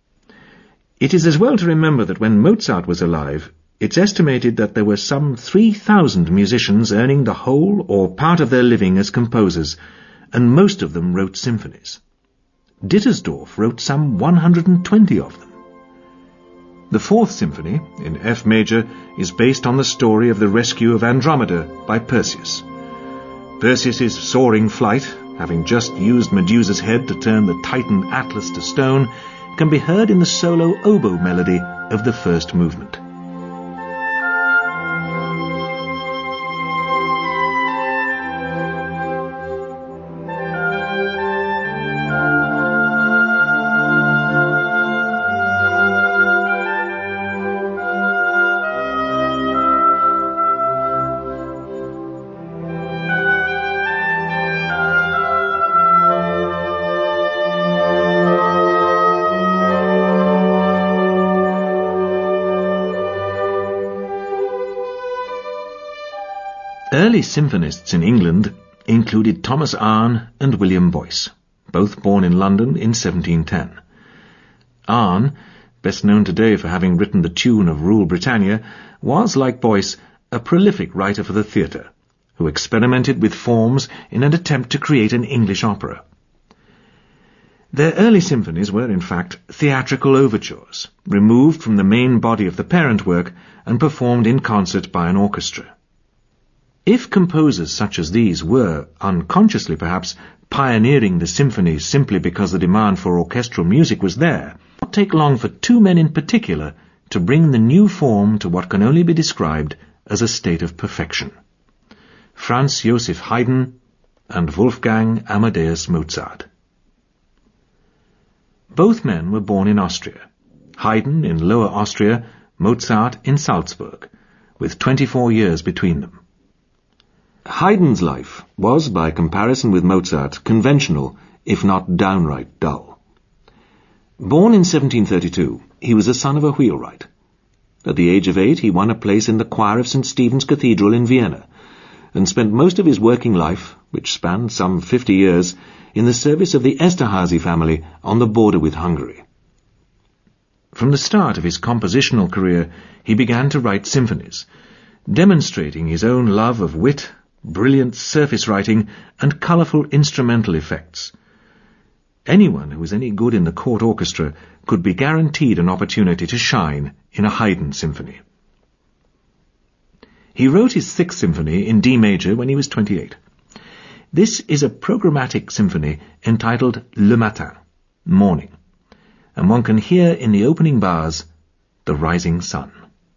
It is as well to remember that when Mozart was alive, it's estimated that there were some three thousand musicians earning the whole or part of their living as composers, and most of them wrote symphonies. Dittersdorf wrote some one hundred twenty of them. The Fourth Symphony, in F major, is based on the story of the rescue of Andromeda by Perseus. Perseus's soaring flight, having just used Medusa's head to turn the Titan Atlas to stone, can be heard in the solo oboe melody of the first movement. Early symphonists in England included Thomas Arne and William Boyce, both born in London in seventeen ten. Arne, best known today for having written the tune of Rule Britannia, was, like Boyce, a prolific writer for the theatre, who experimented with forms in an attempt to create an English opera. Their early symphonies were, in fact, theatrical overtures, removed from the main body of the parent work and performed in concert by an orchestra. If composers such as these were, unconsciously perhaps, pioneering the symphony simply because the demand for orchestral music was there, it did not take long for two men in particular to bring the new form to what can only be described as a state of perfection: Franz Joseph Haydn and Wolfgang Amadeus Mozart. Both men were born in Austria, Haydn in Lower Austria, Mozart in Salzburg, with twenty-four years between them. Haydn's life was, by comparison with Mozart, conventional, if not downright dull. Born in seventeen thirty-two, he was the son of a wheelwright. At the age of eight, he won a place in the choir of Saint Stephen's Cathedral in Vienna, and spent most of his working life, which spanned some fifty years, in the service of the Esterházy family on the border with Hungary. From the start of his compositional career, he began to write symphonies, demonstrating his own love of wit, brilliant surface writing, and colourful instrumental effects. Anyone who was any good in the court orchestra could be guaranteed an opportunity to shine in a Haydn symphony. He wrote his Sixth Symphony in D major when he was twenty-eight. This is a programmatic symphony entitled Le Matin, Morning, and one can hear in the opening bars the rising sun.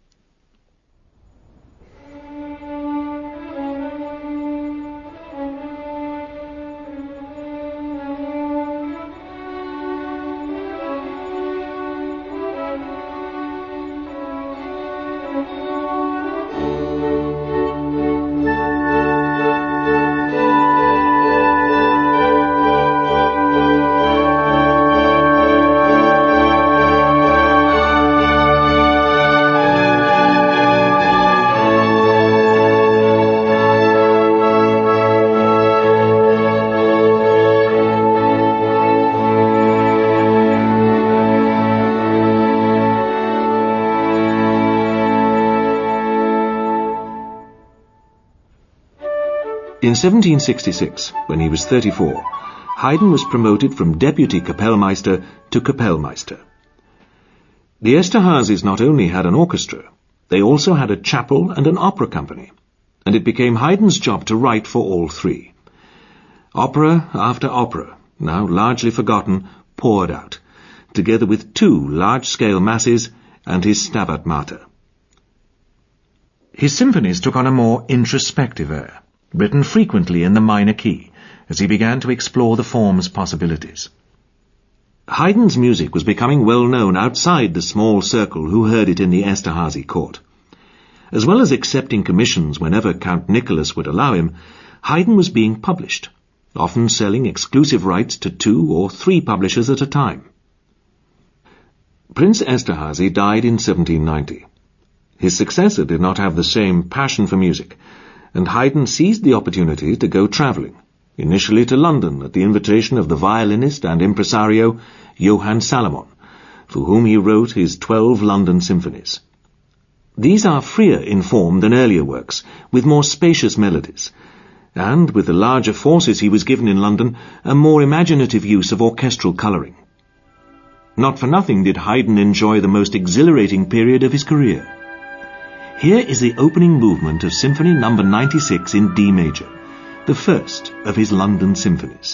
In seventeen sixty-six, when he was thirty-four, Haydn was promoted from deputy Kapellmeister to Kapellmeister. The Esterházys not only had an orchestra, they also had a chapel and an opera company, and it became Haydn's job to write for all three. Opera after opera, now largely forgotten, poured out, together with two large-scale masses and his Stabat Mater. His symphonies took on a more introspective air, written frequently in the minor key, as he began to explore the form's possibilities. Haydn's music was becoming well known outside the small circle who heard it in the Esterházy court. As well as accepting commissions whenever Count Nicholas would allow him, Haydn was being published, often selling exclusive rights to two or three publishers at a time. Prince Esterházy died in seventeen ninety. His successor did not have the same passion for music, and Haydn seized the opportunity to go travelling, initially to London at the invitation of the violinist and impresario Johann Salomon, for whom he wrote his twelve London symphonies. These are freer in form than earlier works, with more spacious melodies, and, with the larger forces he was given in London, a more imaginative use of orchestral colouring. Not for nothing did Haydn enjoy the most exhilarating period of his career. Here is the opening movement of Symphony number ninety-six in D major, the first of his London symphonies.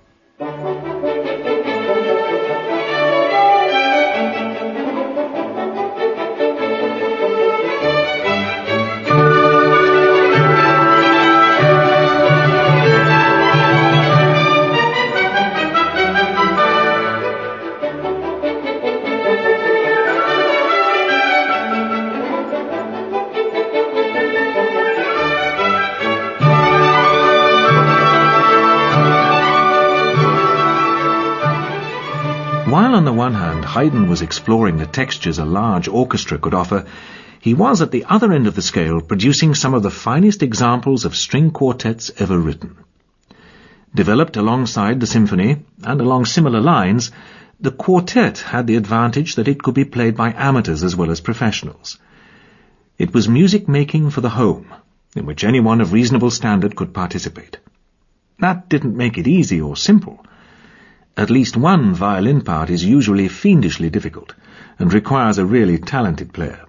While on the one hand Haydn was exploring the textures a large orchestra could offer, he was at the other end of the scale producing some of the finest examples of string quartets ever written. Developed alongside the symphony, and along similar lines, the quartet had the advantage that it could be played by amateurs as well as professionals. It was music making for the home, in which anyone of reasonable standard could participate. That didn't make it easy or simple. At least one violin part is usually fiendishly difficult, and requires a really talented player.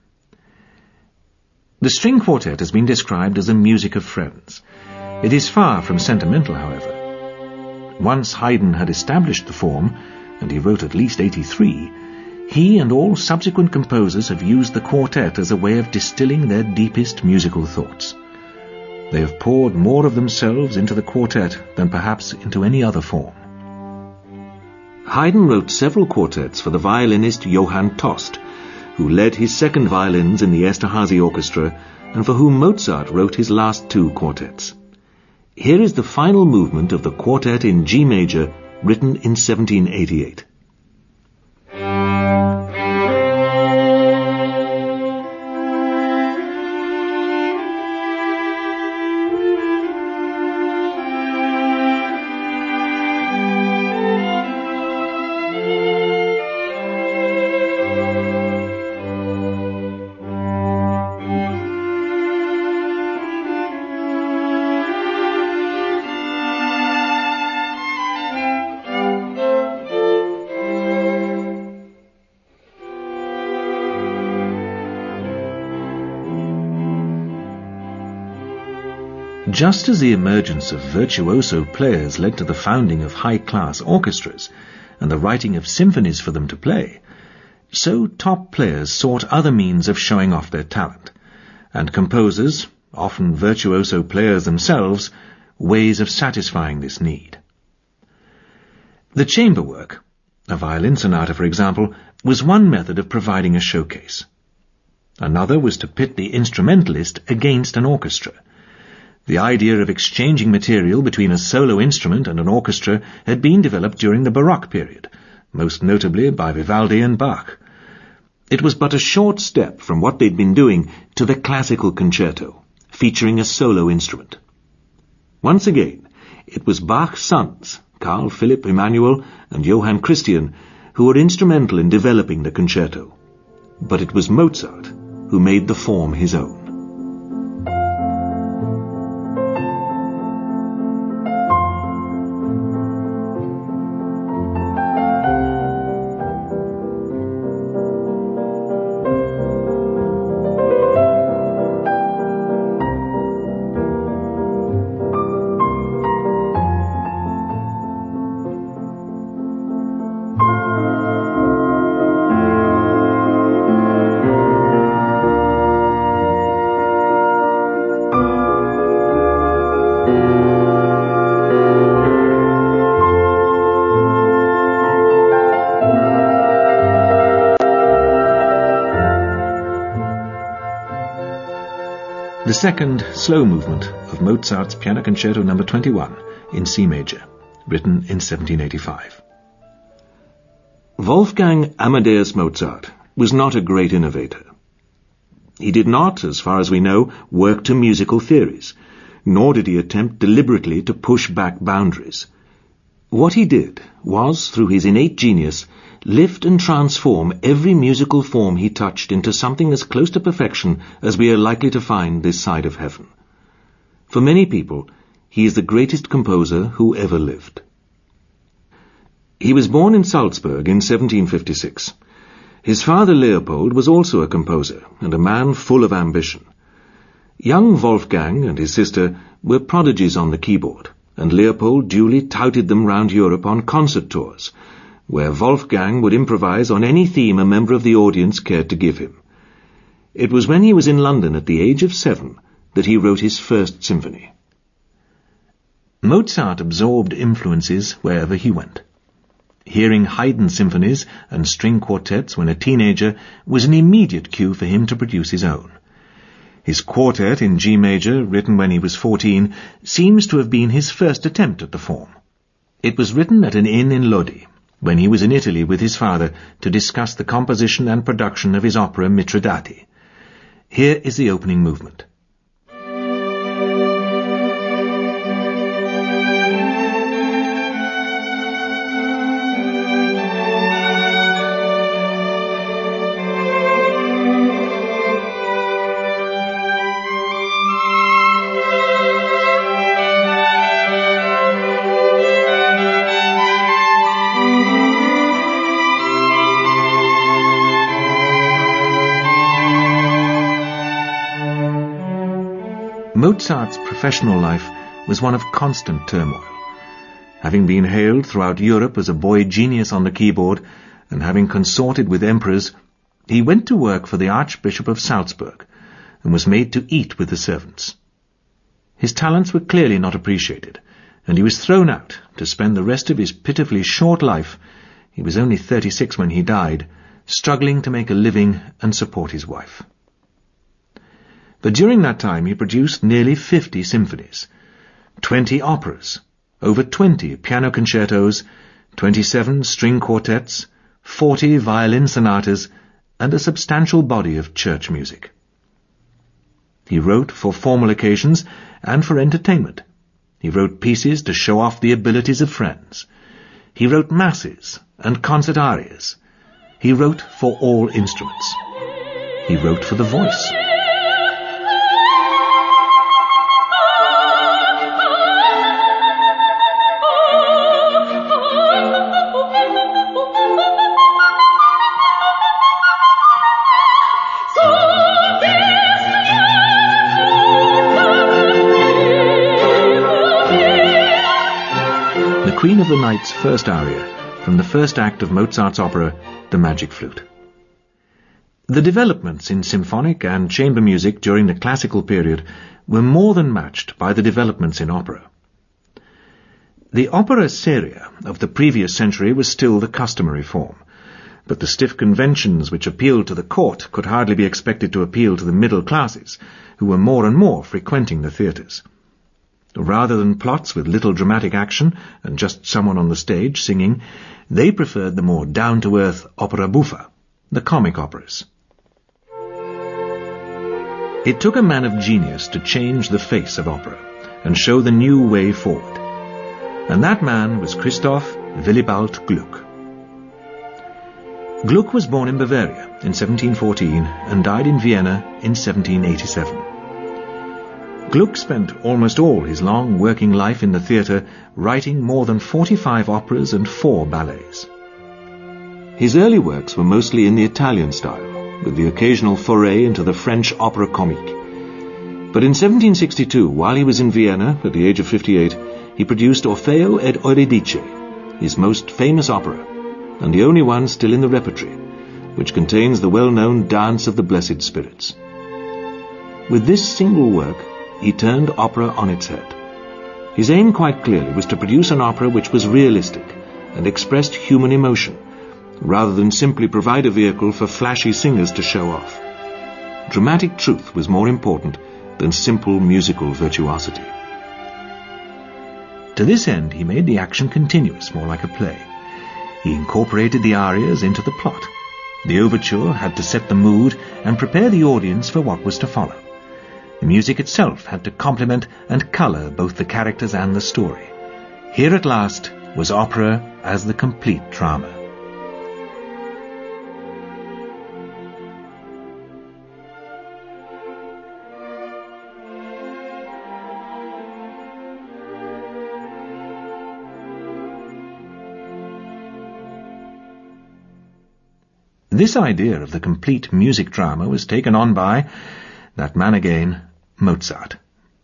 The string quartet has been described as the music of friends. It is far from sentimental, however. Once Haydn had established the form, and he wrote at least eighty-three, he and all subsequent composers have used the quartet as a way of distilling their deepest musical thoughts. They have poured more of themselves into the quartet than perhaps into any other form. Haydn wrote several quartets for the violinist Johann Tost, who led his second violins in the Esterházy orchestra, and for whom Mozart wrote his last two quartets. Here is the final movement of the quartet in G major, written in seventeen eighty-eight. Just as the emergence of virtuoso players led to the founding of high-class orchestras and the writing of symphonies for them to play, so top players sought other means of showing off their talent, and composers, often virtuoso players themselves, ways of satisfying this need. The chamber work, a violin sonata for example, was one method of providing a showcase. Another was to pit the instrumentalist against an orchestra. The idea of exchanging material between a solo instrument and an orchestra had been developed during the Baroque period, most notably by Vivaldi and Bach. It was but a short step from what they'd been doing to the classical concerto, featuring a solo instrument. Once again, it was Bach's sons, Carl Philipp Emanuel and Johann Christian, who were instrumental in developing the concerto. But it was Mozart who made the form his own. The second slow movement of Mozart's Piano Concerto number twenty-one in C major, written in seventeen eighty-five. Wolfgang Amadeus Mozart was not a great innovator. He did not, as far as we know, work to musical theories, nor did he attempt deliberately to push back boundaries. What he did was, through his innate genius, lift and transform every musical form he touched into something as close to perfection as we are likely to find this side of heaven. For many people, he is the greatest composer who ever lived. He was born in Salzburg in seventeen fifty-six. His father Leopold was also a composer and a man full of ambition. Young Wolfgang and his sister were prodigies on the keyboard, and Leopold duly touted them round Europe on concert tours, where Wolfgang would improvise on any theme a member of the audience cared to give him. It was when he was in London at the age of seven that he wrote his first symphony. Mozart absorbed influences wherever he went. Hearing Haydn symphonies and string quartets when a teenager was an immediate cue for him to produce his own. His quartet in G major, written when he was fourteen, seems to have been his first attempt at the form. It was written at an inn in Lodi, when he was in Italy with his father to discuss the composition and production of his opera Mitridate. Here is the opening movement. Mozart's professional life was one of constant turmoil. Having been hailed throughout Europe as a boy genius on the keyboard, and having consorted with emperors, he went to work for the Archbishop of Salzburg, and was made to eat with the servants. His talents were clearly not appreciated, and he was thrown out to spend the rest of his pitifully short life, he was only thirty-six when he died, struggling to make a living and support his wife. But during that time he produced nearly fifty symphonies, twenty operas, over twenty piano concertos, twenty-seven string quartets, forty violin sonatas, and a substantial body of church music. He wrote for formal occasions and for entertainment. He wrote pieces to show off the abilities of friends. He wrote masses and concert arias. He wrote for all instruments. He wrote for the voice. the Night's first aria from the first act of Mozart's opera, The Magic Flute. The developments in symphonic and chamber music during the classical period were more than matched by the developments in opera. The opera seria of the previous century was still the customary form, but the stiff conventions which appealed to the court could hardly be expected to appeal to the middle classes, who were more and more frequenting the theatres. Rather than plots with little dramatic action and just someone on the stage singing, they preferred the more down-to-earth opera buffa, the comic operas. It took a man of genius to change the face of opera and show the new way forward, and that man was Christoph Willibald Gluck. Gluck was born in Bavaria in seventeen fourteen and died in Vienna in seventeen eighty-seven. Gluck spent almost all his long working life in the theatre writing more than forty-five operas and four ballets. His early works were mostly in the Italian style, with the occasional foray into the French opera comique. But in seventeen sixty-two, while he was in Vienna at the age of fifty-eight, he produced Orfeo ed Euridice, his most famous opera, and the only one still in the repertory, which contains the well-known Dance of the Blessed Spirits. With this single work, he turned opera on its head. His aim quite clearly was to produce an opera which was realistic and expressed human emotion, rather than simply provide a vehicle for flashy singers to show off. Dramatic truth was more important than simple musical virtuosity. To this end, he made the action continuous, more like a play. He incorporated the arias into the plot. The overture had to set the mood and prepare the audience for what was to follow. The music itself had to complement and colour both the characters and the story. Here at last was opera as the complete drama. This idea of the complete music drama was taken on by, that man again, Mozart.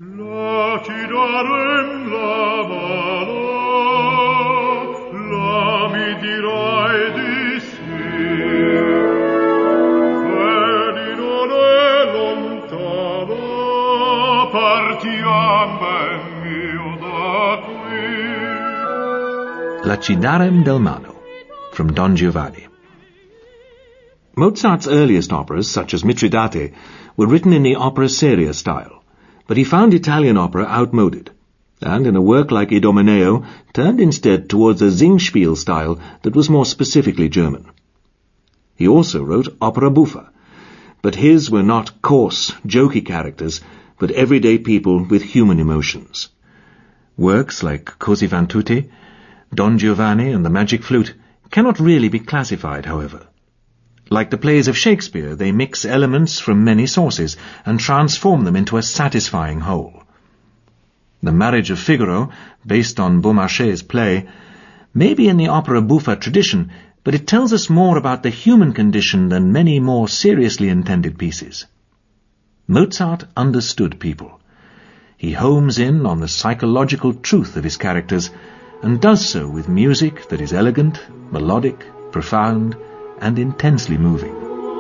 Lacidarem del mano, from Don Giovanni. Mozart's earliest operas, such as Mitridate, were written in the opera seria style, but he found Italian opera outmoded, and in a work like Idomeneo turned instead towards a Singspiel style that was more specifically German. He also wrote opera buffa, but his were not coarse, jokey characters, but everyday people with human emotions. Works like Così fan tutti, Don Giovanni and The Magic Flute cannot really be classified, however. Like the plays of Shakespeare, they mix elements from many sources and transform them into a satisfying whole. The Marriage of Figaro, based on Beaumarchais' play, may be in the opera buffa tradition, but it tells us more about the human condition than many more seriously intended pieces. Mozart understood people. He homes in on the psychological truth of his characters and does so with music that is elegant, melodic, profound, and intensely moving.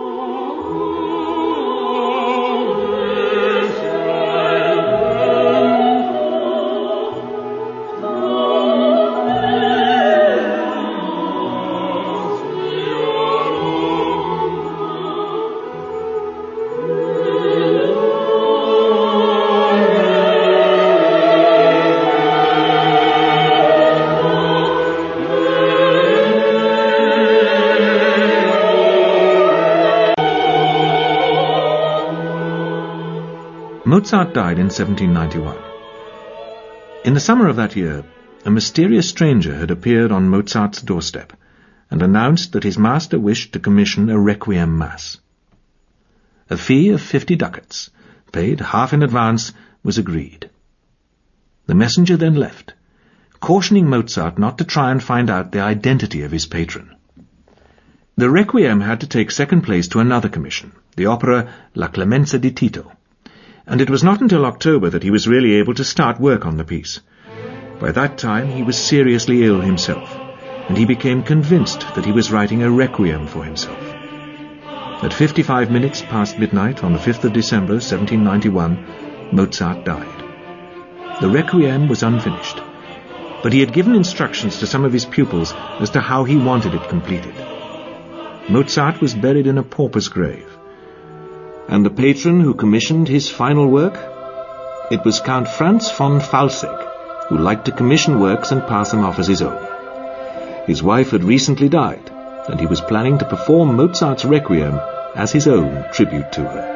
Mozart died in seventeen ninety-one. In the summer of that year, a mysterious stranger had appeared on Mozart's doorstep and announced that his master wished to commission a requiem mass. A fee of fifty ducats, paid half in advance, was agreed. The messenger then left, cautioning Mozart not to try and find out the identity of his patron. The requiem had to take second place to another commission, the opera La Clemenza di Tito, and it was not until October that he was really able to start work on the piece. By that time he was seriously ill himself, and he became convinced that he was writing a requiem for himself. At fifty-five minutes past midnight on the fifth of December seventeen ninety-one, Mozart died. The requiem was unfinished, but he had given instructions to some of his pupils as to how he wanted it completed. Mozart was buried in a pauper's grave. And the patron who commissioned his final work? It was Count Franz von Falsegg, who liked to commission works and pass them off as his own. His wife had recently died, and he was planning to perform Mozart's requiem as his own tribute to her.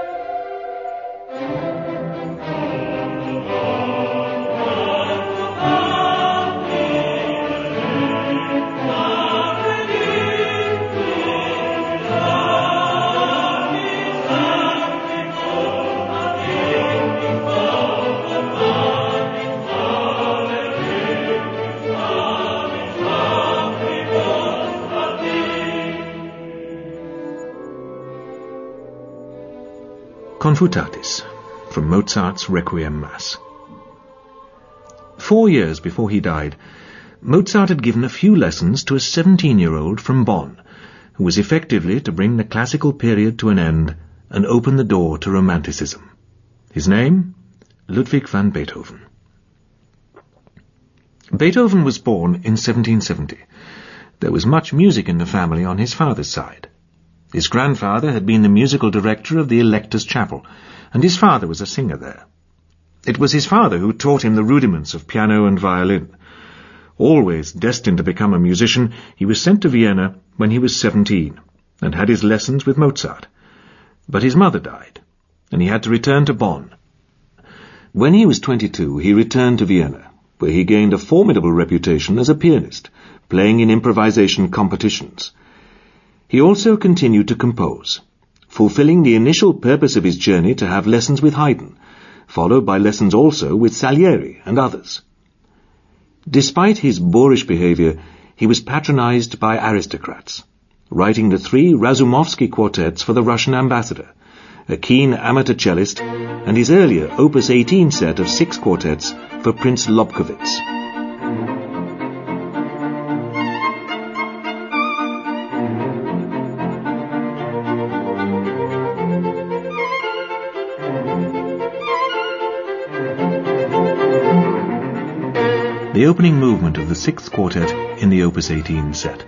Confutatis, from Mozart's Requiem Mass. Four years before he died, Mozart had given a few lessons to a seventeen-year-old from Bonn, who was effectively to bring the classical period to an end and open the door to Romanticism. His name? Ludwig van Beethoven. Beethoven was born in seventeen seventy. There was much music in the family on his father's side. His grandfather had been the musical director of the Elector's Chapel, and his father was a singer there. It was his father who taught him the rudiments of piano and violin. Always destined to become a musician, he was sent to Vienna when he was seventeen, and had his lessons with Mozart. But his mother died, and he had to return to Bonn. When he was twenty-two, he returned to Vienna, where he gained a formidable reputation as a pianist, playing in improvisation competitions. He also continued to compose, fulfilling the initial purpose of his journey to have lessons with Haydn, followed by lessons also with Salieri and others. Despite his boorish behavior, he was patronized by aristocrats, writing the three Razumovsky quartets for the Russian ambassador, a keen amateur cellist, and his earlier Opus eighteen set of six quartets for Prince Lobkowitz. The opening movement of the sixth quartet in the Opus eighteen set.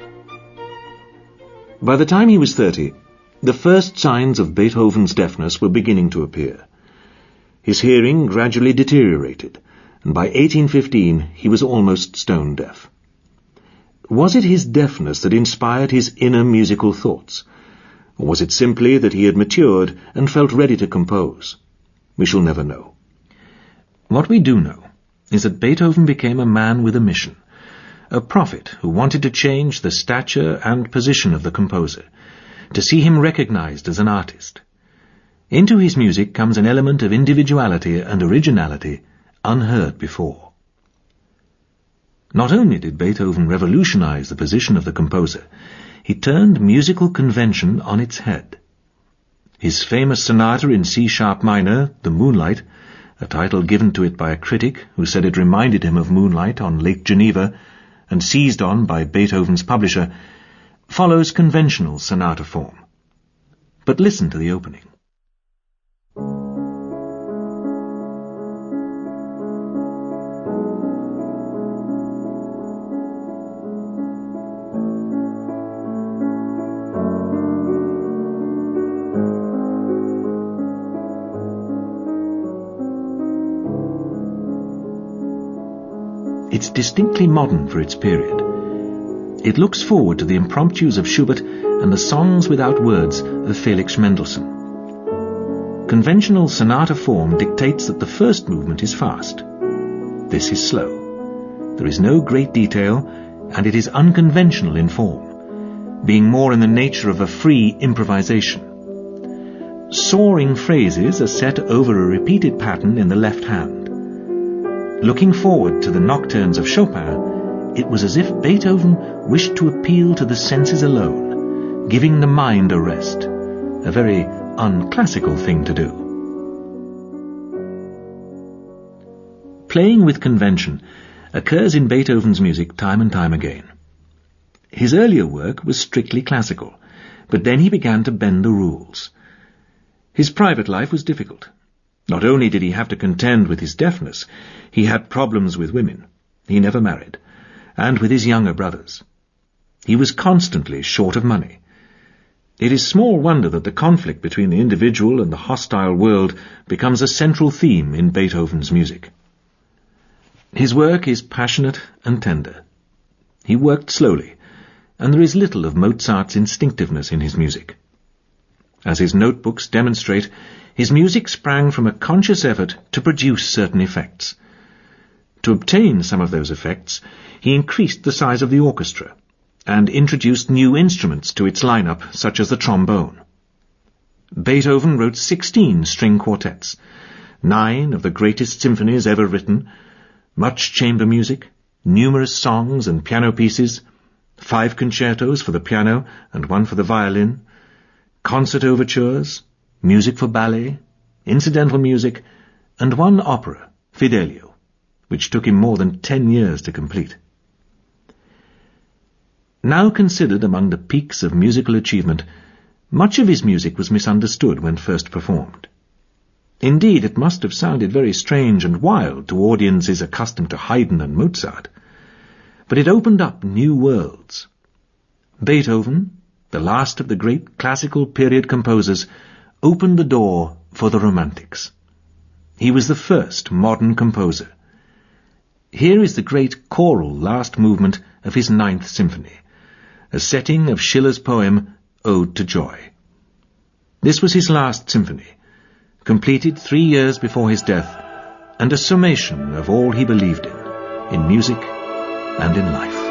By the time he was thirty, the first signs of Beethoven's deafness were beginning to appear. His hearing gradually deteriorated, and by eighteen fifteen he was almost stone deaf. Was it his deafness that inspired his inner musical thoughts, or was it simply that he had matured and felt ready to compose? We shall never know. What we do know is that Beethoven became a man with a mission, a prophet who wanted to change the stature and position of the composer, to see him recognized as an artist. Into his music comes an element of individuality and originality unheard before. Not only did Beethoven revolutionize the position of the composer, he turned musical convention on its head. His famous sonata in C-sharp minor, The Moonlight, a title given to it by a critic who said it reminded him of moonlight on Lake Geneva, and seized on by Beethoven's publisher, follows conventional sonata form. But listen to the opening. It's distinctly modern for its period. It looks forward to the impromptus of Schubert and the songs without words of Felix Mendelssohn. Conventional sonata form dictates that the first movement is fast. This is slow. There is no great detail, and it is unconventional in form, being more in the nature of a free improvisation. Soaring phrases are set over a repeated pattern in the left hand. Looking forward to the nocturnes of Chopin, it was as if Beethoven wished to appeal to the senses alone, giving the mind a rest, a very unclassical thing to do. Playing with convention occurs in Beethoven's music time and time again. His earlier work was strictly classical, but then he began to bend the rules. His private life was difficult. Not only did he have to contend with his deafness, he had problems with women. He never married, and with his younger brothers. He was constantly short of money. It is small wonder that the conflict between the individual and the hostile world becomes a central theme in Beethoven's music. His work is passionate and tender. He worked slowly, and there is little of Mozart's instinctiveness in his music. As his notebooks demonstrate, his music sprang from a conscious effort to produce certain effects. To obtain some of those effects, he increased the size of the orchestra and introduced new instruments to its lineup, such as the trombone. Beethoven wrote sixteen string quartets, nine of the greatest symphonies ever written, much chamber music, numerous songs and piano pieces, five concertos for the piano and one for the violin, concert overtures, music for ballet, incidental music, and one opera, Fidelio, which took him more than ten years to complete. Now considered among the peaks of musical achievement, much of his music was misunderstood when first performed. Indeed, it must have sounded very strange and wild to audiences accustomed to Haydn and Mozart. But it opened up new worlds. Beethoven, the last of the great classical period composers, opened the door for the Romantics. He was the first modern composer. Here is the great choral last movement of his Ninth Symphony, a setting of Schiller's poem Ode to Joy. This was his last symphony, completed three years before his death, and a summation of all he believed in, in music and in life.